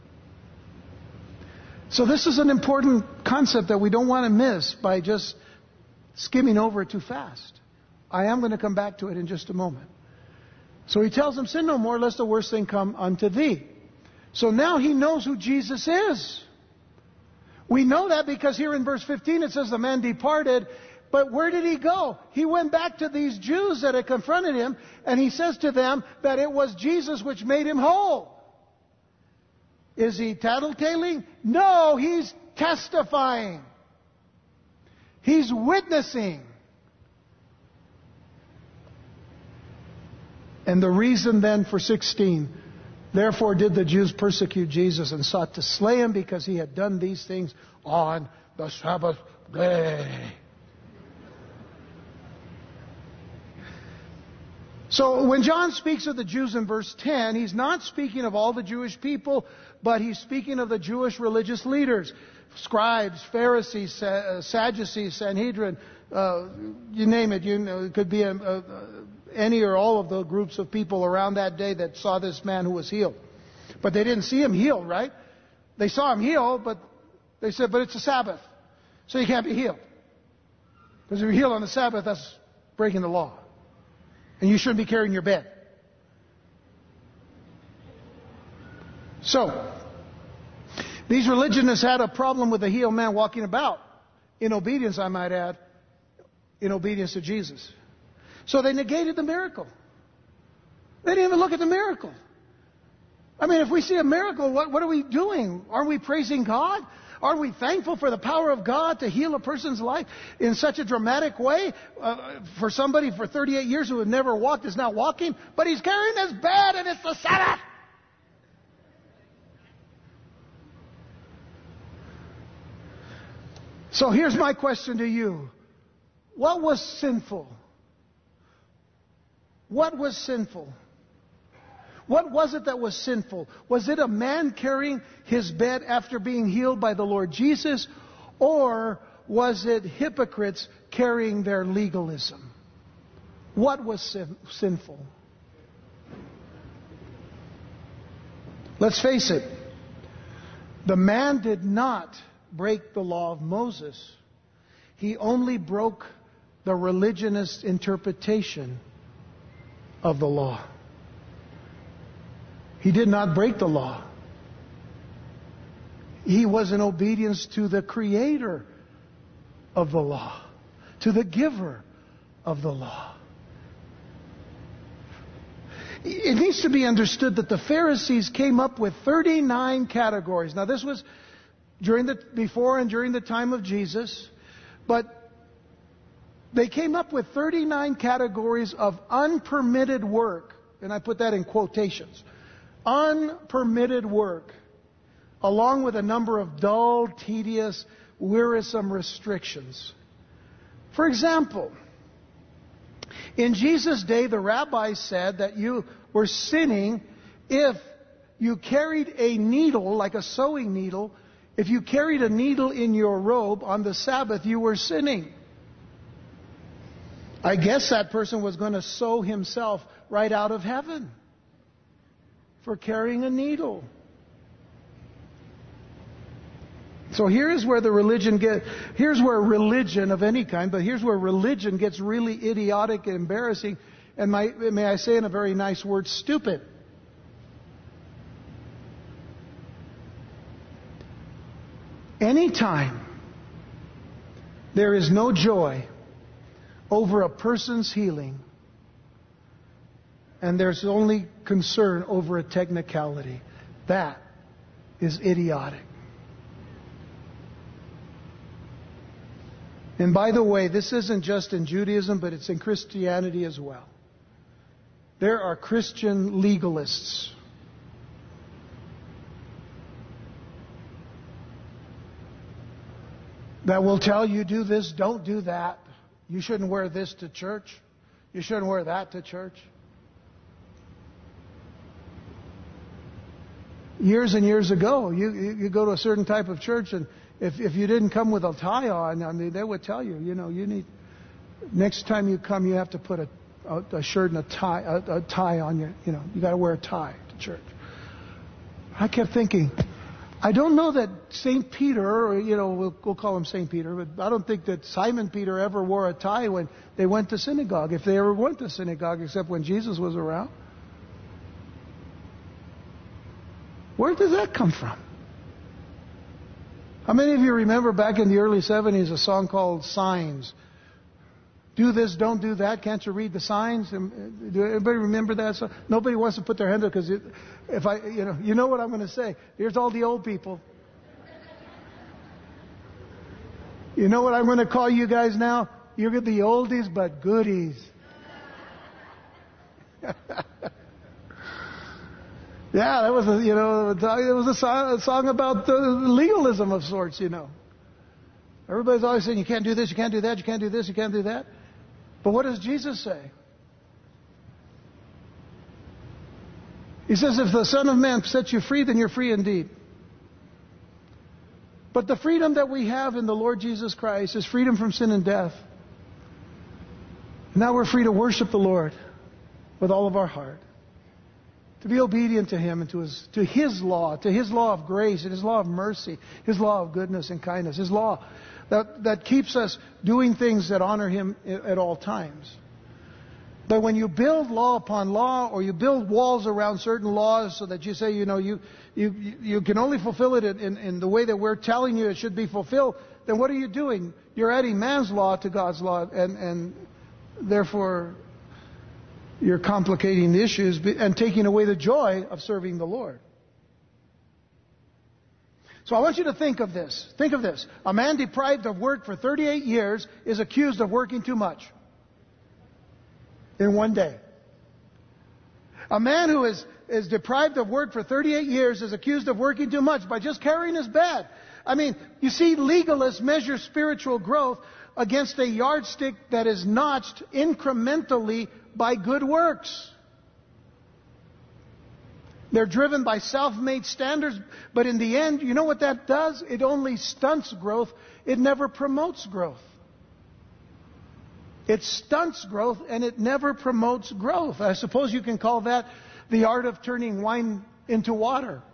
So this is an important concept that we don't want to miss by just skimming over it too fast. I am going to come back to it in just a moment. So he tells him, sin no more, lest the worst thing come unto thee. So now he knows who Jesus is. We know that because here in verse fifteen it says the man departed. But where did he go? He went back to these Jews that had confronted him, and he says to them that it was Jesus which made him whole. Is he tattletaling? No, he's testifying. He's witnessing. And the reason then for sixteen, therefore did the Jews persecute Jesus and sought to slay him because he had done these things on the Sabbath day. So when John speaks of the Jews in verse ten, he's not speaking of all the Jewish people, but he's speaking of the Jewish religious leaders. Scribes, Pharisees, Sadducees, Sanhedrin, uh, you name it. You know, it could be a, a, any or all of the groups of people around that day that saw this man who was healed. But they didn't see him healed, right? They saw him healed, but they said, but it's a Sabbath, so you can't be healed. Because if you're healed on the Sabbath, that's breaking the law. And you shouldn't be carrying your bed. So, these religionists had a problem with a healed man walking about. In obedience, I might add. In obedience to Jesus. So they negated the miracle. They didn't even look at the miracle. I mean, if we see a miracle, what, what are we doing? Aren't we praising God? Aren't we thankful for the power of God to heal a person's life in such a dramatic way? Uh, for somebody for thirty-eight years who had never walked is now walking, but he's carrying his bed and it's the Sabbath. So here's my question to you. What was sinful? What was sinful? What was it that was sinful? Was it a man carrying his bed after being healed by the Lord Jesus? Or was it hypocrites carrying their legalism? What was sin- sinful? Let's face it. The man did not break the law of Moses. He only broke the religionist interpretation of the law. He did not break the law. He was in obedience to the creator of the law, to the giver of the law. It needs to be understood that the Pharisees came up with thirty-nine categories. Now this was during the before and during the time of Jesus, but they came up with thirty-nine categories of unpermitted work, and I put that in quotations. Unpermitted work, along with a number of dull, tedious, wearisome restrictions. For example, In Jesus' day, the rabbis said that you were sinning if you carried a needle, like a sewing needle. If you carried a needle in your robe on the Sabbath, you were sinning. I guess that person was going to sew himself right out of heaven for carrying a needle. So here's where the religion get, here's where religion of any kind, but here's where religion gets really idiotic and embarrassing, and my, may I say in a very nice word, stupid. Anytime there is no joy over a person's healing, and there's only concern over a technicality, that is idiotic. And by the way, this isn't just in Judaism, but it's in Christianity as well. There are Christian legalists that will tell you, do this, don't do that. You shouldn't wear this to church. You shouldn't wear that to church. Years and years ago, you, you go to a certain type of church, and if, if you didn't come with a tie on, I mean, they would tell you, you know, you need, next time you come, you have to put a, a, a shirt and a tie, a, a tie on you. You know, you got to wear a tie to church. I kept thinking, I don't know that Saint Peter, or, you know, we'll, we'll call him Saint Peter, but I don't think that Simon Peter ever wore a tie when they went to synagogue, if they ever went to synagogue, except when Jesus was around. Where does that come from? How many of you remember back in the early seventies a song called Signs? Do this, don't do that. Can't you read the signs? Do anybody remember that song? Nobody wants to put their hand up because if I, you know, you know what I'm going to say. Here's all the old people. You know what I'm going to call you guys now? You're the oldies but goodies. Yeah, that was a, you know, it was a song, a song about the legalism of sorts, you know. Everybody's always saying, you can't do this, you can't do that, you can't do this, you can't do that. But what does Jesus say? He says, if the Son of Man sets you free, then you're free indeed. But the freedom that we have in the Lord Jesus Christ is freedom from sin and death. Now we're free to worship the Lord with all of our heart. To be obedient to Him and to His, to His law, to His law of grace and His law of mercy, His law of goodness and kindness, His law that, that keeps us doing things that honor Him at all times. But when you build law upon law, or you build walls around certain laws so that you say, you know, you, you, you can only fulfill it in, in the way that we're telling you it should be fulfilled, then what are you doing? You're adding man's law to God's law, and, and therefore you're complicating the issues and taking away the joy of serving the Lord. So I want you to think of this. Think of this. A man deprived of work for thirty-eight years is accused of working too much in one day. A man who is, is deprived of work for thirty-eight years is accused of working too much by just carrying his bed. I mean, you see, legalists measure spiritual growth against a yardstick that is notched incrementally by good works. They're driven by self-made standards, but in the end, you know what that does? It only stunts growth. It never promotes growth. It stunts growth and it never promotes growth. I suppose you can call that the art of turning wine into water.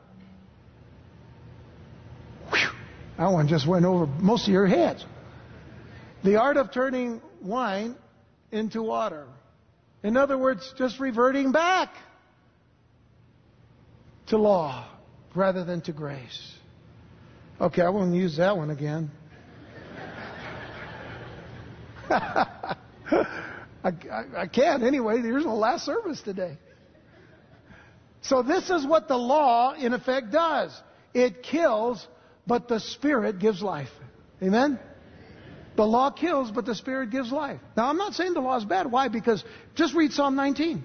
Whew, that one just went over most of your heads. The art of turning wine into water. In other words, just reverting back to law rather than to grace. Okay, I won't use that one again. I, I, I can't anyway. Here's the last service today. So this is what the law, in effect, does. It kills, but the Spirit gives life. Amen? The law kills, but the Spirit gives life. Now, I'm not saying the law is bad. Why? Because just read Psalm nineteen.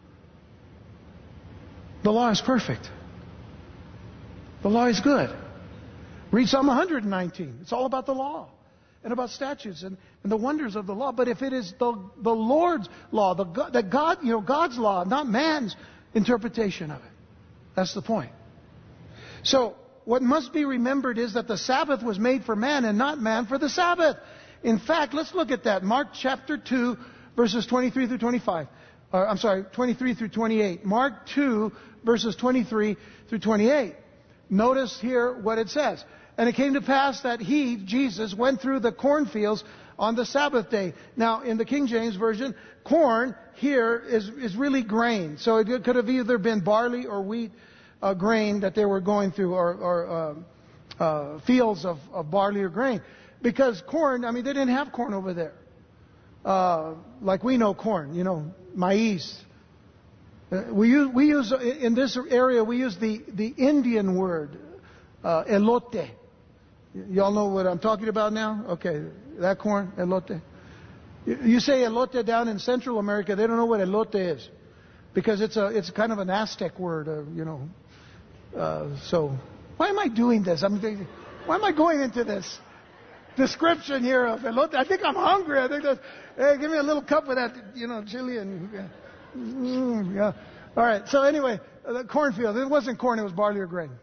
The law is perfect. The law is good. Read Psalm one hundred nineteen. It's all about the law. and about statutes and, and the wonders of the law. But if it is the, the Lord's law, the, the God, you know, God's law, not man's interpretation of it. That's the point. So, what must be remembered is that the Sabbath was made for man and not man for the Sabbath. In fact, let's look at that. Mark chapter two, verses twenty-three through twenty-five. Uh, I'm sorry, twenty-three through twenty-eight. Mark two, verses twenty-three through twenty-eight. Notice here what it says. And it came to pass that he, Jesus, went through the cornfields on the Sabbath day. Now, in the King James Version, corn here is, is really grain. So it could have either been barley or wheat uh, grain that they were going through, or, or uh, uh, fields of, of barley or grain. Because corn, I mean, they didn't have corn over there. Uh, like we know corn, you know, maíz. Uh, we use, we use, in this area, we use the, the Indian word, uh, elote. Y'all know what I'm talking about now? Okay, that corn, elote. You say elote down in Central America, they don't know what elote is. Because it's a, it's kind of an Aztec word, uh, you know. Uh, so, why am I doing this? I'm thinking, why am I going into this description here of elote? I think I'm hungry. I think that's, hey, give me a little cup of that, you know, chili and, yeah. Mm, yeah. All right, so anyway, uh, the cornfield. It wasn't corn, it was barley or grain.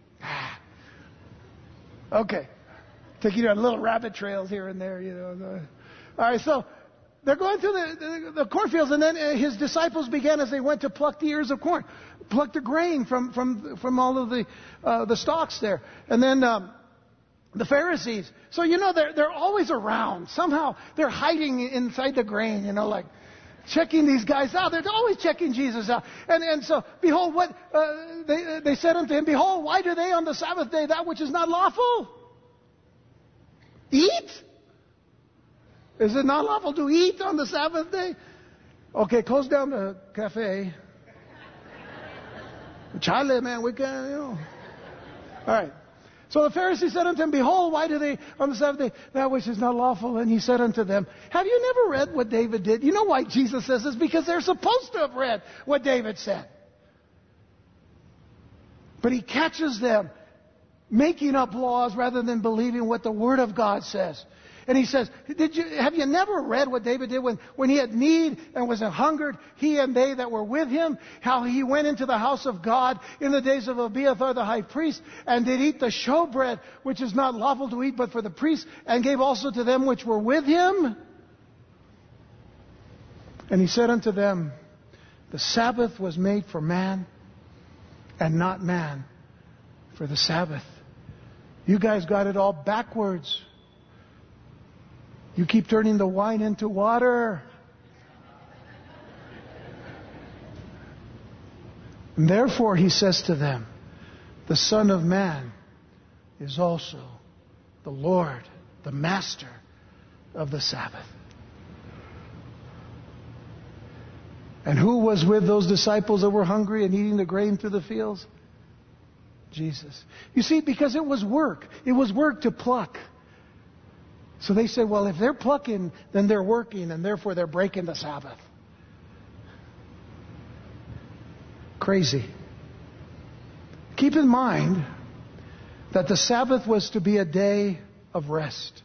Okay. Take you on little rabbit trails here and there, you know. All right, so they're going through the, the, the cornfields, and then his disciples began as they went to pluck the ears of corn, pluck the grain from from from all of the uh, the stalks there, and then um, the Pharisees. So you know they're they're always around. Somehow they're hiding inside the grain, you know, like checking these guys out. They're always checking Jesus out. And and so, behold, what uh, they they said unto him, behold, why do they on the Sabbath day that which is not lawful? Eat? Is it not lawful to eat on the Sabbath day? Okay, close down the cafe. Chale, man, we can, you know. All right. So the Pharisees said unto him, behold, why do they on the Sabbath day that which is not lawful? And he said unto them, have you never read what David did? You know why Jesus says this? Because they're supposed to have read what David said. But he catches them making up laws rather than believing what the Word of God says. And he says, Did you, have you never read what David did when, when he had need and was hungered, he and they that were with him, how he went into the house of God in the days of Abiathar the high priest, and did eat the showbread, which is not lawful to eat but for the priests, and gave also to them which were with him? And he said unto them, the Sabbath was made for man, and not man for the Sabbath. You guys got it all backwards. You keep turning the wine into water. And therefore, he says to them, the Son of Man is also the Lord, the Master of the Sabbath. And who was with those disciples that were hungry and eating the grain through the fields? Jesus. You see, because it was work. It was work to pluck. So they said, well, if they're plucking, then they're working, and therefore they're breaking the Sabbath. Crazy. Keep in mind that the Sabbath was to be a day of rest.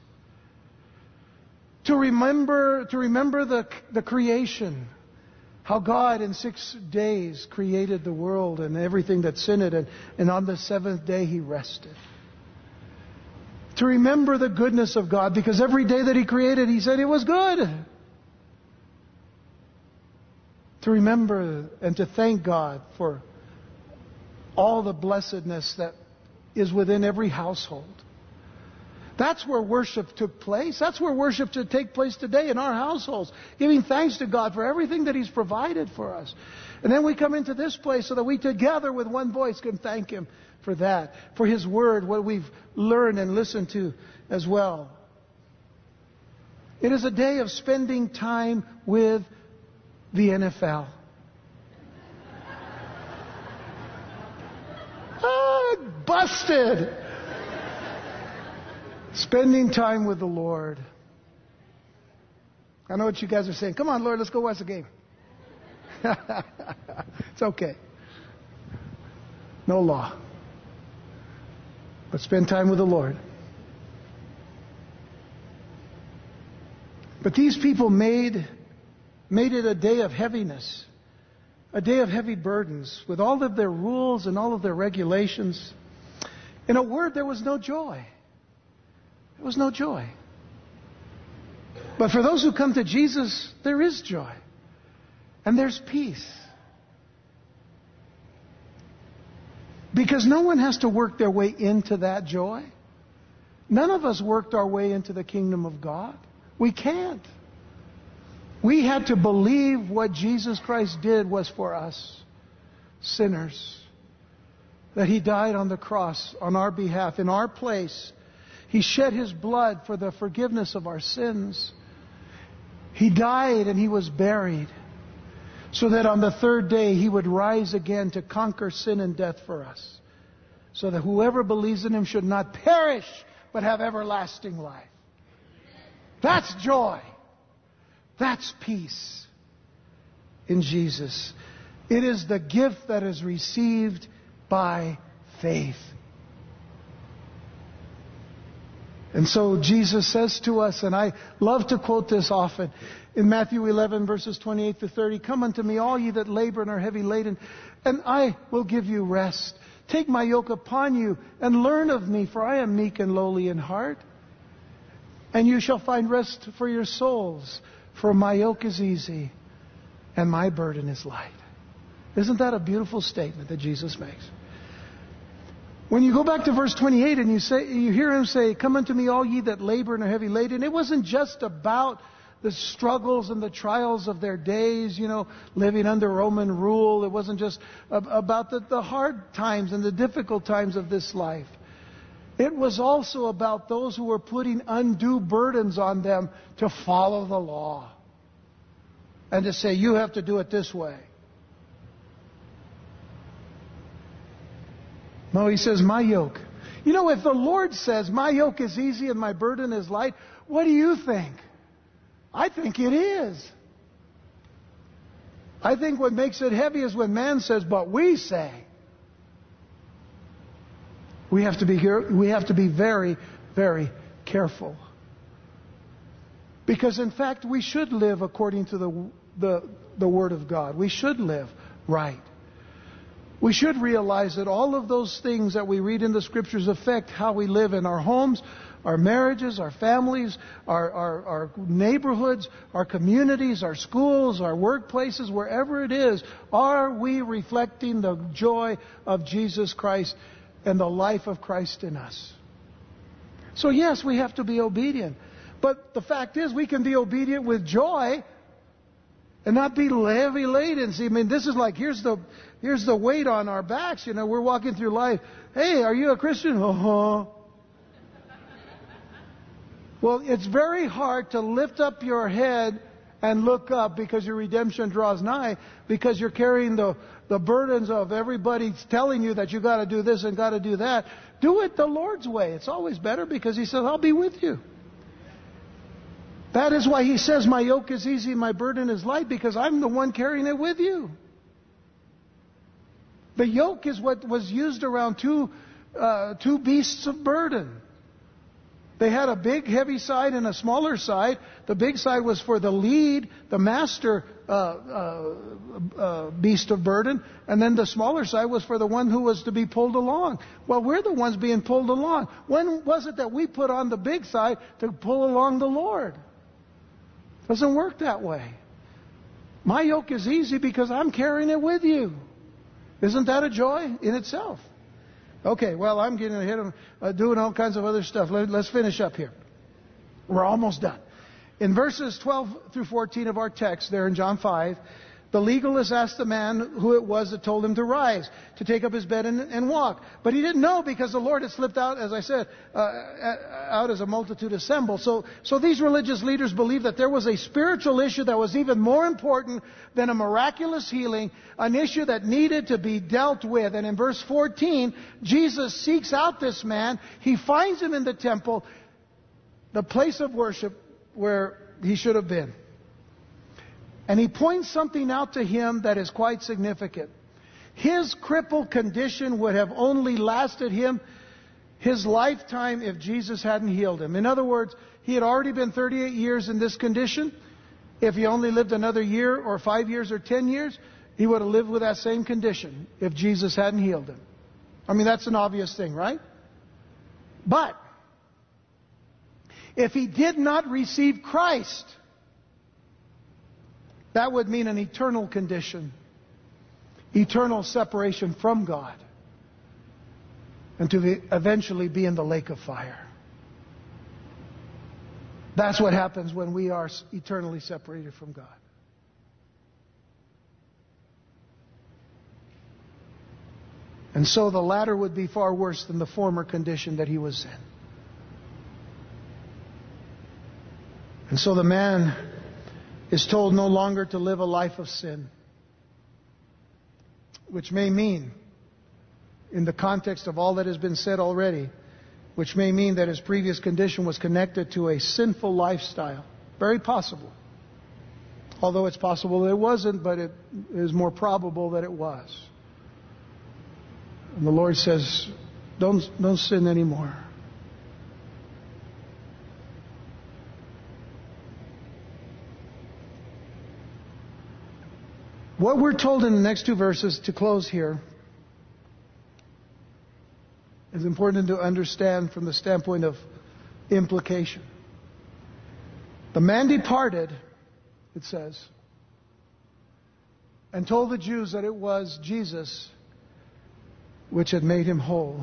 To remember, to remember the, the creation. How God in six days created the world and everything that's in it, and, and on the seventh day He rested. To remember the goodness of God, because every day that He created, He said it was good. To remember and to thank God for all the blessedness that is within every household. That's where worship took place. That's where worship should take place today in our households. Giving thanks to God for everything that He's provided for us. And then we come into this place so that we together with one voice can thank Him for that. For His Word, what we've learned and listened to as well. It is a day of spending time with the N F L. Ah, busted! Spending time with the Lord. I know what you guys are saying. Come on, Lord, let's go watch the game. It's okay. No law. But spend time with the Lord. But these people made, made it a day of heaviness, a day of heavy burdens, with all of their rules and all of their regulations. In a word, there was no joy. There was no joy. But for those who come to Jesus, there is joy. And there's peace. Because no one has to work their way into that joy. None of us worked our way into the kingdom of God. We can't. We had to believe what Jesus Christ did was for us, sinners. That He died on the cross on our behalf, in our place. He shed His blood for the forgiveness of our sins. He died and He was buried, so that on the third day He would rise again to conquer sin and death for us. So that whoever believes in Him should not perish, but have everlasting life. That's joy. That's peace in Jesus. It is the gift that is received by faith. And so Jesus says to us, and I love to quote this often, in Matthew eleven, verses twenty-eight to thirty, "Come unto me, all ye that labor and are heavy laden, and I will give you rest. Take my yoke upon you, and learn of me, for I am meek and lowly in heart. And you shall find rest for your souls, for my yoke is easy, and my burden is light." Isn't that a beautiful statement that Jesus makes? When you go back to verse twenty-eight and you say, you hear Him say, "Come unto me, all ye that labor and are heavy laden," it wasn't just about the struggles and the trials of their days, you know, living under Roman rule. It wasn't just about the, the hard times and the difficult times of this life. It was also about those who were putting undue burdens on them to follow the law. And to say, you have to do it this way. No, He says, my yoke. You know, if the Lord says, my yoke is easy and my burden is light, what do you think? I think it is. I think what makes it heavy is when man says, but we say. We have to be we have to be very, very careful. Because in fact, we should live according to the, the, the Word of God. We should live right. We should realize that all of those things that we read in the Scriptures affect how we live in our homes, our marriages, our families, our, our, our neighborhoods, our communities, our schools, our workplaces, wherever it is. Are we reflecting the joy of Jesus Christ and the life of Christ in us? So yes, we have to be obedient. But the fact is, we can be obedient with joy and not be heavy laden. See, I mean, this is like, here's the here's the weight on our backs. You know, we're walking through life. Hey, are you a Christian? Uh-huh. Well, it's very hard to lift up your head and look up because your redemption draws nigh, because you're carrying the, the burdens of everybody telling you that you got to do this and got to do that. Do it the Lord's way. It's always better, because He says, I'll be with you. That is why He says, my yoke is easy, my burden is light, because I'm the one carrying it with you. The yoke is what was used around two, uh, two beasts of burden. They had a big, heavy side and a smaller side. The big side was for the lead, the master uh, uh, uh, beast of burden. And then the smaller side was for the one who was to be pulled along. Well, we're the ones being pulled along. When was it that we put on the big side to pull along the Lord? It doesn't work that way. My yoke is easy because I'm carrying it with you. Isn't that a joy in itself? Okay, well, I'm getting ahead of uh, doing all kinds of other stuff. Let, let's finish up here. We're almost done. In verses twelve through fourteen of our text there in John five, the legalist asked the man who it was that told him to rise, to take up his bed and, and walk. But he didn't know, because the Lord had slipped out, as I said, uh, out as a multitude assembled. So, so these religious leaders believed that there was a spiritual issue that was even more important than a miraculous healing, an issue that needed to be dealt with. And in verse fourteen, Jesus seeks out this man. He finds him in the temple, the place of worship where he should have been. And he points something out to him that is quite significant. His crippled condition would have only lasted him his lifetime if Jesus hadn't healed him. In other words, he had already been thirty-eight years in this condition. If he only lived another year or five years or ten years, he would have lived with that same condition if Jesus hadn't healed him. I mean, that's an obvious thing, right? But if he did not receive Christ, that would mean an eternal condition, eternal separation from God, and to be, eventually be in the lake of fire. That's what happens when we are eternally separated from God. And so the latter would be far worse than the former condition that he was in. And so the man is told no longer to live a life of sin, which may mean, in the context of all that has been said already, which may mean that his previous condition was connected to a sinful lifestyle. Very possible. Although it's possible that it wasn't, but it is more probable that it was. And the Lord says, don't, don't sin anymore. What we're told in the next two verses, to close here, is important to understand from the standpoint of implication. The man departed, it says, and told the Jews that it was Jesus which had made him whole.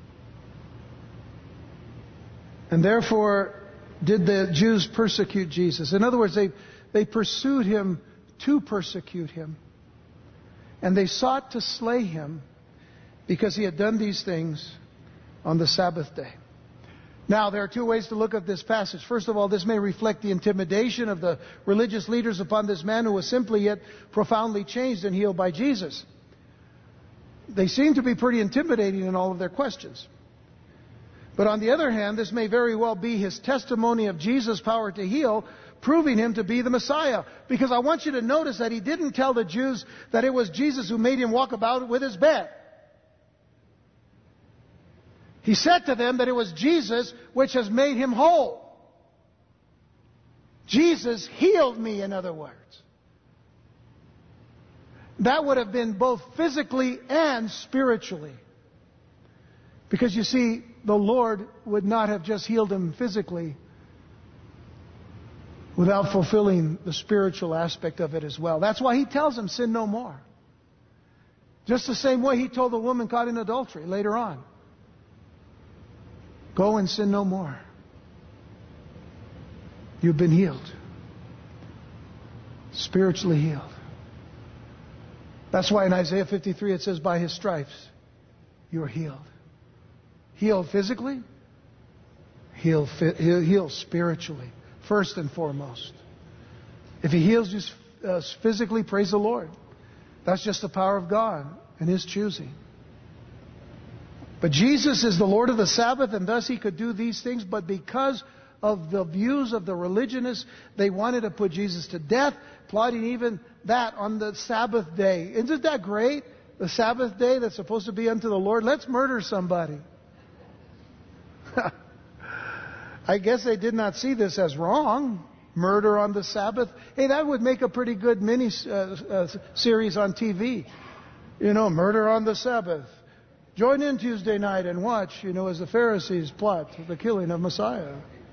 And therefore did the Jews persecute Jesus. In other words, they, they pursued him to persecute him. And they sought to slay him because he had done these things on the Sabbath day. Now, there are two ways to look at this passage. First of all, this may reflect the intimidation of the religious leaders upon this man who was simply yet profoundly changed and healed by Jesus. They seem to be pretty intimidating in all of their questions. But on the other hand, this may very well be his testimony of Jesus' power to heal, proving him to be the Messiah. Because I want you to notice that he didn't tell the Jews that it was Jesus who made him walk about with his bed. He said to them that it was Jesus which has made him whole. Jesus healed me, in other words. That would have been both physically and spiritually. Because you see, the Lord would not have just healed him physically without fulfilling the spiritual aspect of it as well. That's why he tells him, sin no more. Just the same way he told the woman caught in adultery later on. Go and sin no more. You've been healed. Spiritually healed. That's why in Isaiah fifty-three it says, by his stripes you are healed. Healed physically, healed, healed spiritually, first and foremost. If he heals you uh, physically, praise the Lord. That's just the power of God and his choosing. But Jesus is the Lord of the Sabbath, and thus he could do these things. But because of the views of the religionists, they wanted to put Jesus to death, plotting even that on the Sabbath day. Isn't that great? The Sabbath day that's supposed to be unto the Lord. Let's murder somebody. I guess they did not see this as wrong. Murder on the Sabbath. Hey, that would make a pretty good mini uh, uh, series on T V. You know, murder on the Sabbath. Join in Tuesday night and watch, you know, as the Pharisees plot the killing of Messiah.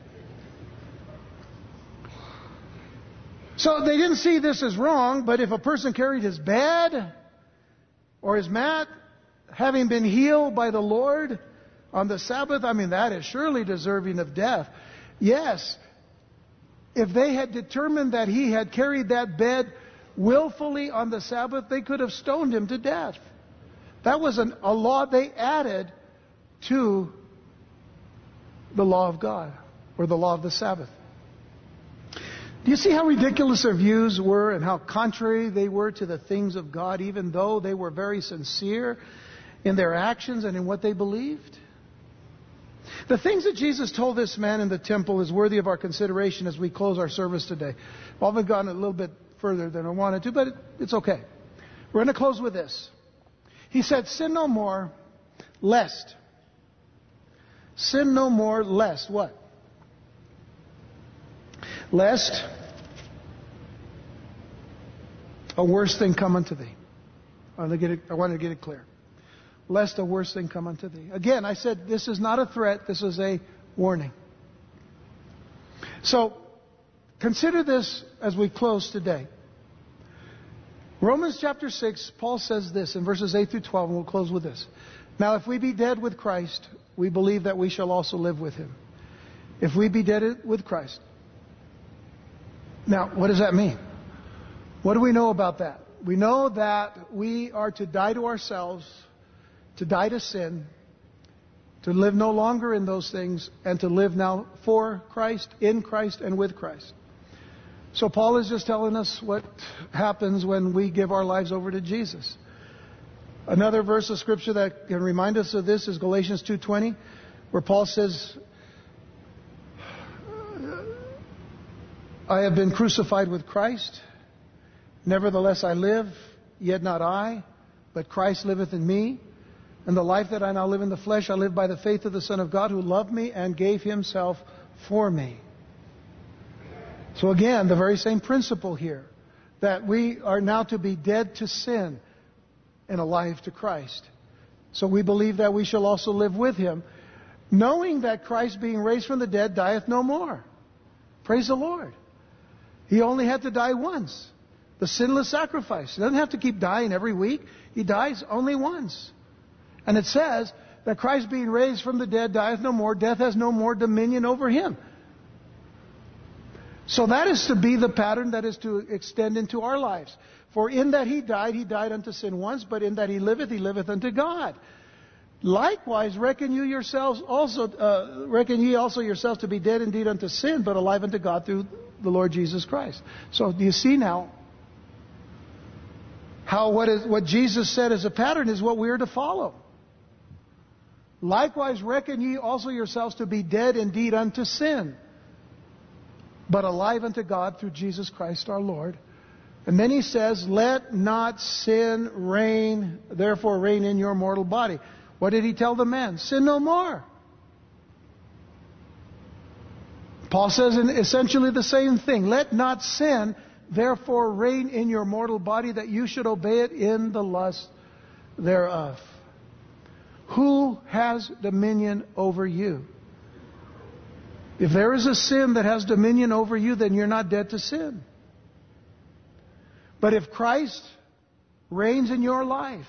So they didn't see this as wrong, but if a person carried his bed or his mat, having been healed by the Lord on the Sabbath, I mean, that is surely deserving of death. Yes, if they had determined that he had carried that bed willfully on the Sabbath, they could have stoned him to death. That was an, a law they added to the law of God, or the law of the Sabbath. Do you see how ridiculous their views were and how contrary they were to the things of God, even though they were very sincere in their actions and in what they believed? The things that Jesus told this man in the temple is worthy of our consideration as we close our service today. Well, I've gone a little bit further than I wanted to, but it's okay. We're going to close with this. He said, sin no more, lest. Sin no more, lest what? Lest a worse thing come unto thee. I want to get it, I want to get it clear. Lest a worse thing come unto thee. Again, I said this is not a threat. This is a warning. So, consider this as we close today. Romans chapter six, Paul says this in verses eight through twelve, and we'll close with this. Now, if we be dead with Christ, we believe that we shall also live with Him. If we be dead with Christ. Now, what does that mean? What do we know about that? We know that we are to die to ourselves, to die to sin, to live no longer in those things, and to live now for Christ, in Christ, and with Christ. So Paul is just telling us what happens when we give our lives over to Jesus. Another verse of Scripture that can remind us of this is Galatians two twenty, where Paul says, I have been crucified with Christ. Nevertheless I live, yet not I, but Christ liveth in me. And the life that I now live in the flesh, I live by the faith of the Son of God, who loved me and gave Himself for me. So again, the very same principle here, that we are now to be dead to sin and alive to Christ. So we believe that we shall also live with Him, knowing that Christ, being raised from the dead, dieth no more. Praise the Lord. He only had to die once. The sinless sacrifice. He doesn't have to keep dying every week. He dies only once. And it says that Christ, being raised from the dead, dieth no more. Death has no more dominion over Him. So that is to be the pattern that is to extend into our lives. For in that He died, He died unto sin once, but in that He liveth, He liveth unto God. Likewise, reckon you yourselves also, uh, reckon ye also yourselves to be dead indeed unto sin, but alive unto God through the Lord Jesus Christ. So do you see now how what is what Jesus said as a pattern is what we are to follow? Likewise, reckon ye also yourselves to be dead indeed unto sin, but alive unto God through Jesus Christ our Lord. And then He says, let not sin reign, therefore reign in your mortal body. What did He tell the men? Sin no more. Paul says essentially the same thing. Let not sin, therefore, reign in your mortal body, that you should obey it in the lust thereof. Who has dominion over you? If there is a sin that has dominion over you, then you're not dead to sin. But if Christ reigns in your life,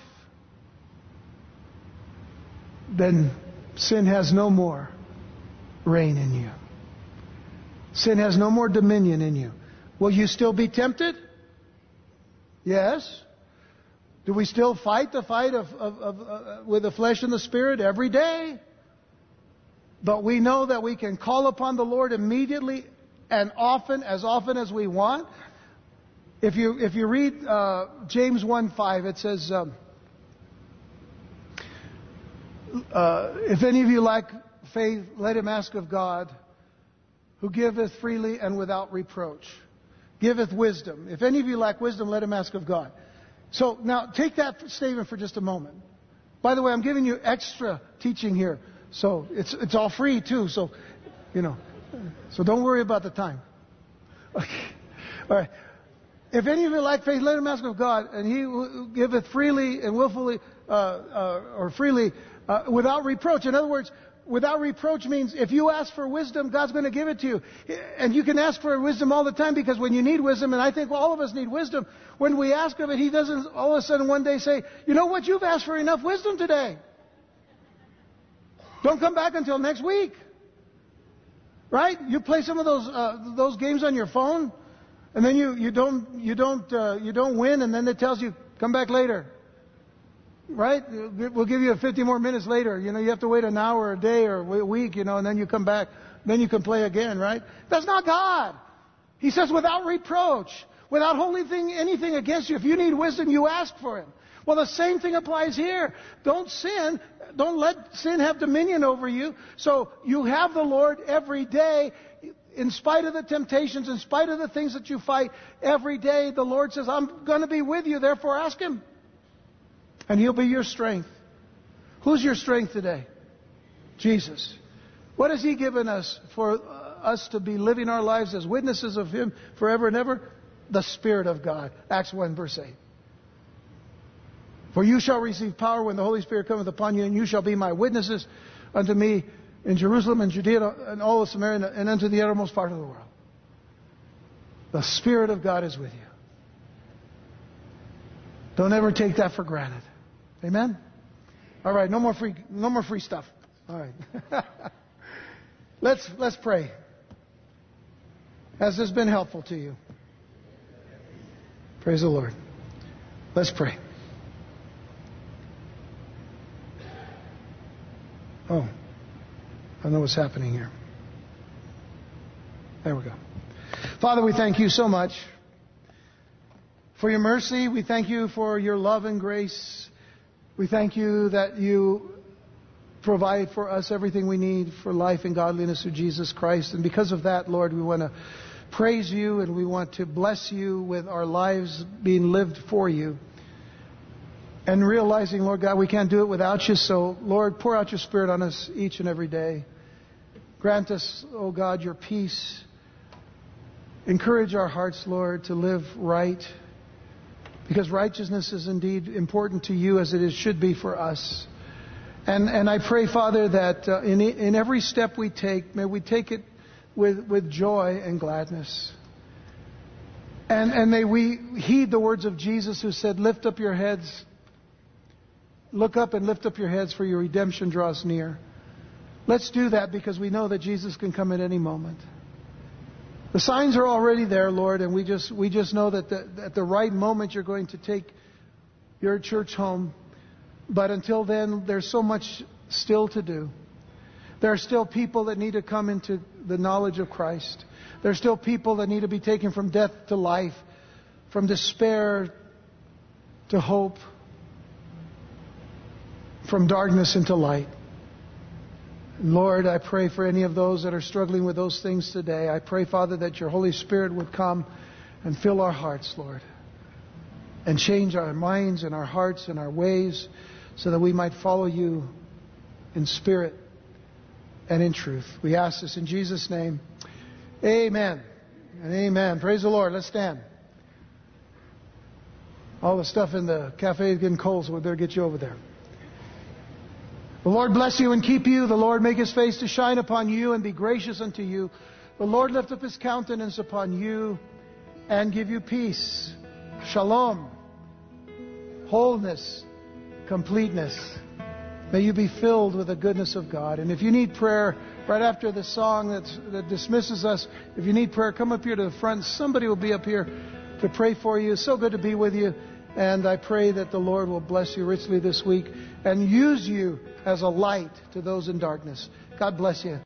then sin has no more reign in you. Sin has no more dominion in you. Will you still be tempted? Yes. Do we still fight the fight of, of, of uh, with the flesh and the spirit every day? But we know that we can call upon the Lord immediately and often, as often as we want. If you if you read uh, James one five, it says, um, uh, if any of you lack faith, let him ask of God, who giveth freely and without reproach. Giveth wisdom. If any of you lack wisdom, let him ask of God. So now take that statement for just a moment. By the way, I'm giving you extra teaching here. So it's it's all free too. So, you know, so don't worry about the time. Okay. All right. If any of you lack faith, let him ask of God, and He who giveth freely and willfully, uh, uh, or freely, uh, without reproach. In other words, without reproach means if you ask for wisdom, God's going to give it to you. And you can ask for wisdom all the time, because when you need wisdom, and I think all of us need wisdom, when we ask of it, He doesn't all of a sudden one day say, you know what, you've asked for enough wisdom today. Don't come back until next week. Right? You play some of those uh, those games on your phone, and then you, you don't you don't uh, you don't win, and then it tells you come back later. Right? We'll give you fifty more minutes later. You know, you have to wait an hour, a day, or a week. You know, and then you come back. Then you can play again. Right? That's not God. He says without reproach, without holding thing, anything against you. If you need wisdom, you ask for it. Well, the same thing applies here. Don't sin. Don't let sin have dominion over you. So you have the Lord every day. In spite of the temptations, in spite of the things that you fight, every day the Lord says, I'm going to be with you, therefore ask Him. And He'll be your strength. Who's your strength today? Jesus. What has He given us for us to be living our lives as witnesses of Him forever and ever? The Spirit of God. Acts one, verse eight. For you shall receive power when the Holy Spirit cometh upon you, and you shall be my witnesses unto me in Jerusalem and Judea and all of Samaria and unto the uttermost part of the world. The Spirit of God is with you. Don't ever take that for granted. Amen? All right, no more free, no more free stuff. All right. let's, let's pray. Has this been helpful to you? Praise the Lord. Let's pray. Oh, I don't know what's happening here. There we go. Father, we thank you so much for your mercy. We thank you for your love and grace. We thank you that you provide for us everything we need for life and godliness through Jesus Christ. And because of that, Lord, we want to praise you and we want to bless you with our lives being lived for you. And realizing, Lord God, we can't do it without you. So, Lord, pour out your Spirit on us each and every day. Grant us, oh God, your peace. Encourage our hearts, Lord, to live right. Because righteousness is indeed important to you as it is, should be for us. And and I pray, Father, that uh, in in every step we take, may we take it with, with joy and gladness. And, and may we heed the words of Jesus who said, lift up your heads. Look up and lift up your heads, for your redemption draws near. Let's do that because we know that Jesus can come at any moment. The signs are already there, Lord, and we just we just know that the, at the right moment you're going to take your church home. But until then, there's so much still to do. There are still people that need to come into the knowledge of Christ. There are still people that need to be taken from death to life, from despair to hope, from darkness into light. Lord, I pray for any of those that are struggling with those things today. I pray, Father, that your Holy Spirit would come and fill our hearts, Lord, and change our minds and our hearts and our ways so that we might follow you in spirit and in truth. We ask this in Jesus' name. Amen and amen. Praise the Lord. Let's stand. All the stuff in the cafe is getting cold, so we better get you over there. The Lord bless you and keep you. The Lord make His face to shine upon you and be gracious unto you. The Lord lift up His countenance upon you and give you peace, shalom, wholeness, completeness. May you be filled with the goodness of God. And if you need prayer, right after the song that's, that dismisses us, if you need prayer, come up here to the front. Somebody will be up here to pray for you. It's so good to be with you. And I pray that the Lord will bless you richly this week and use you as a light to those in darkness. God bless you.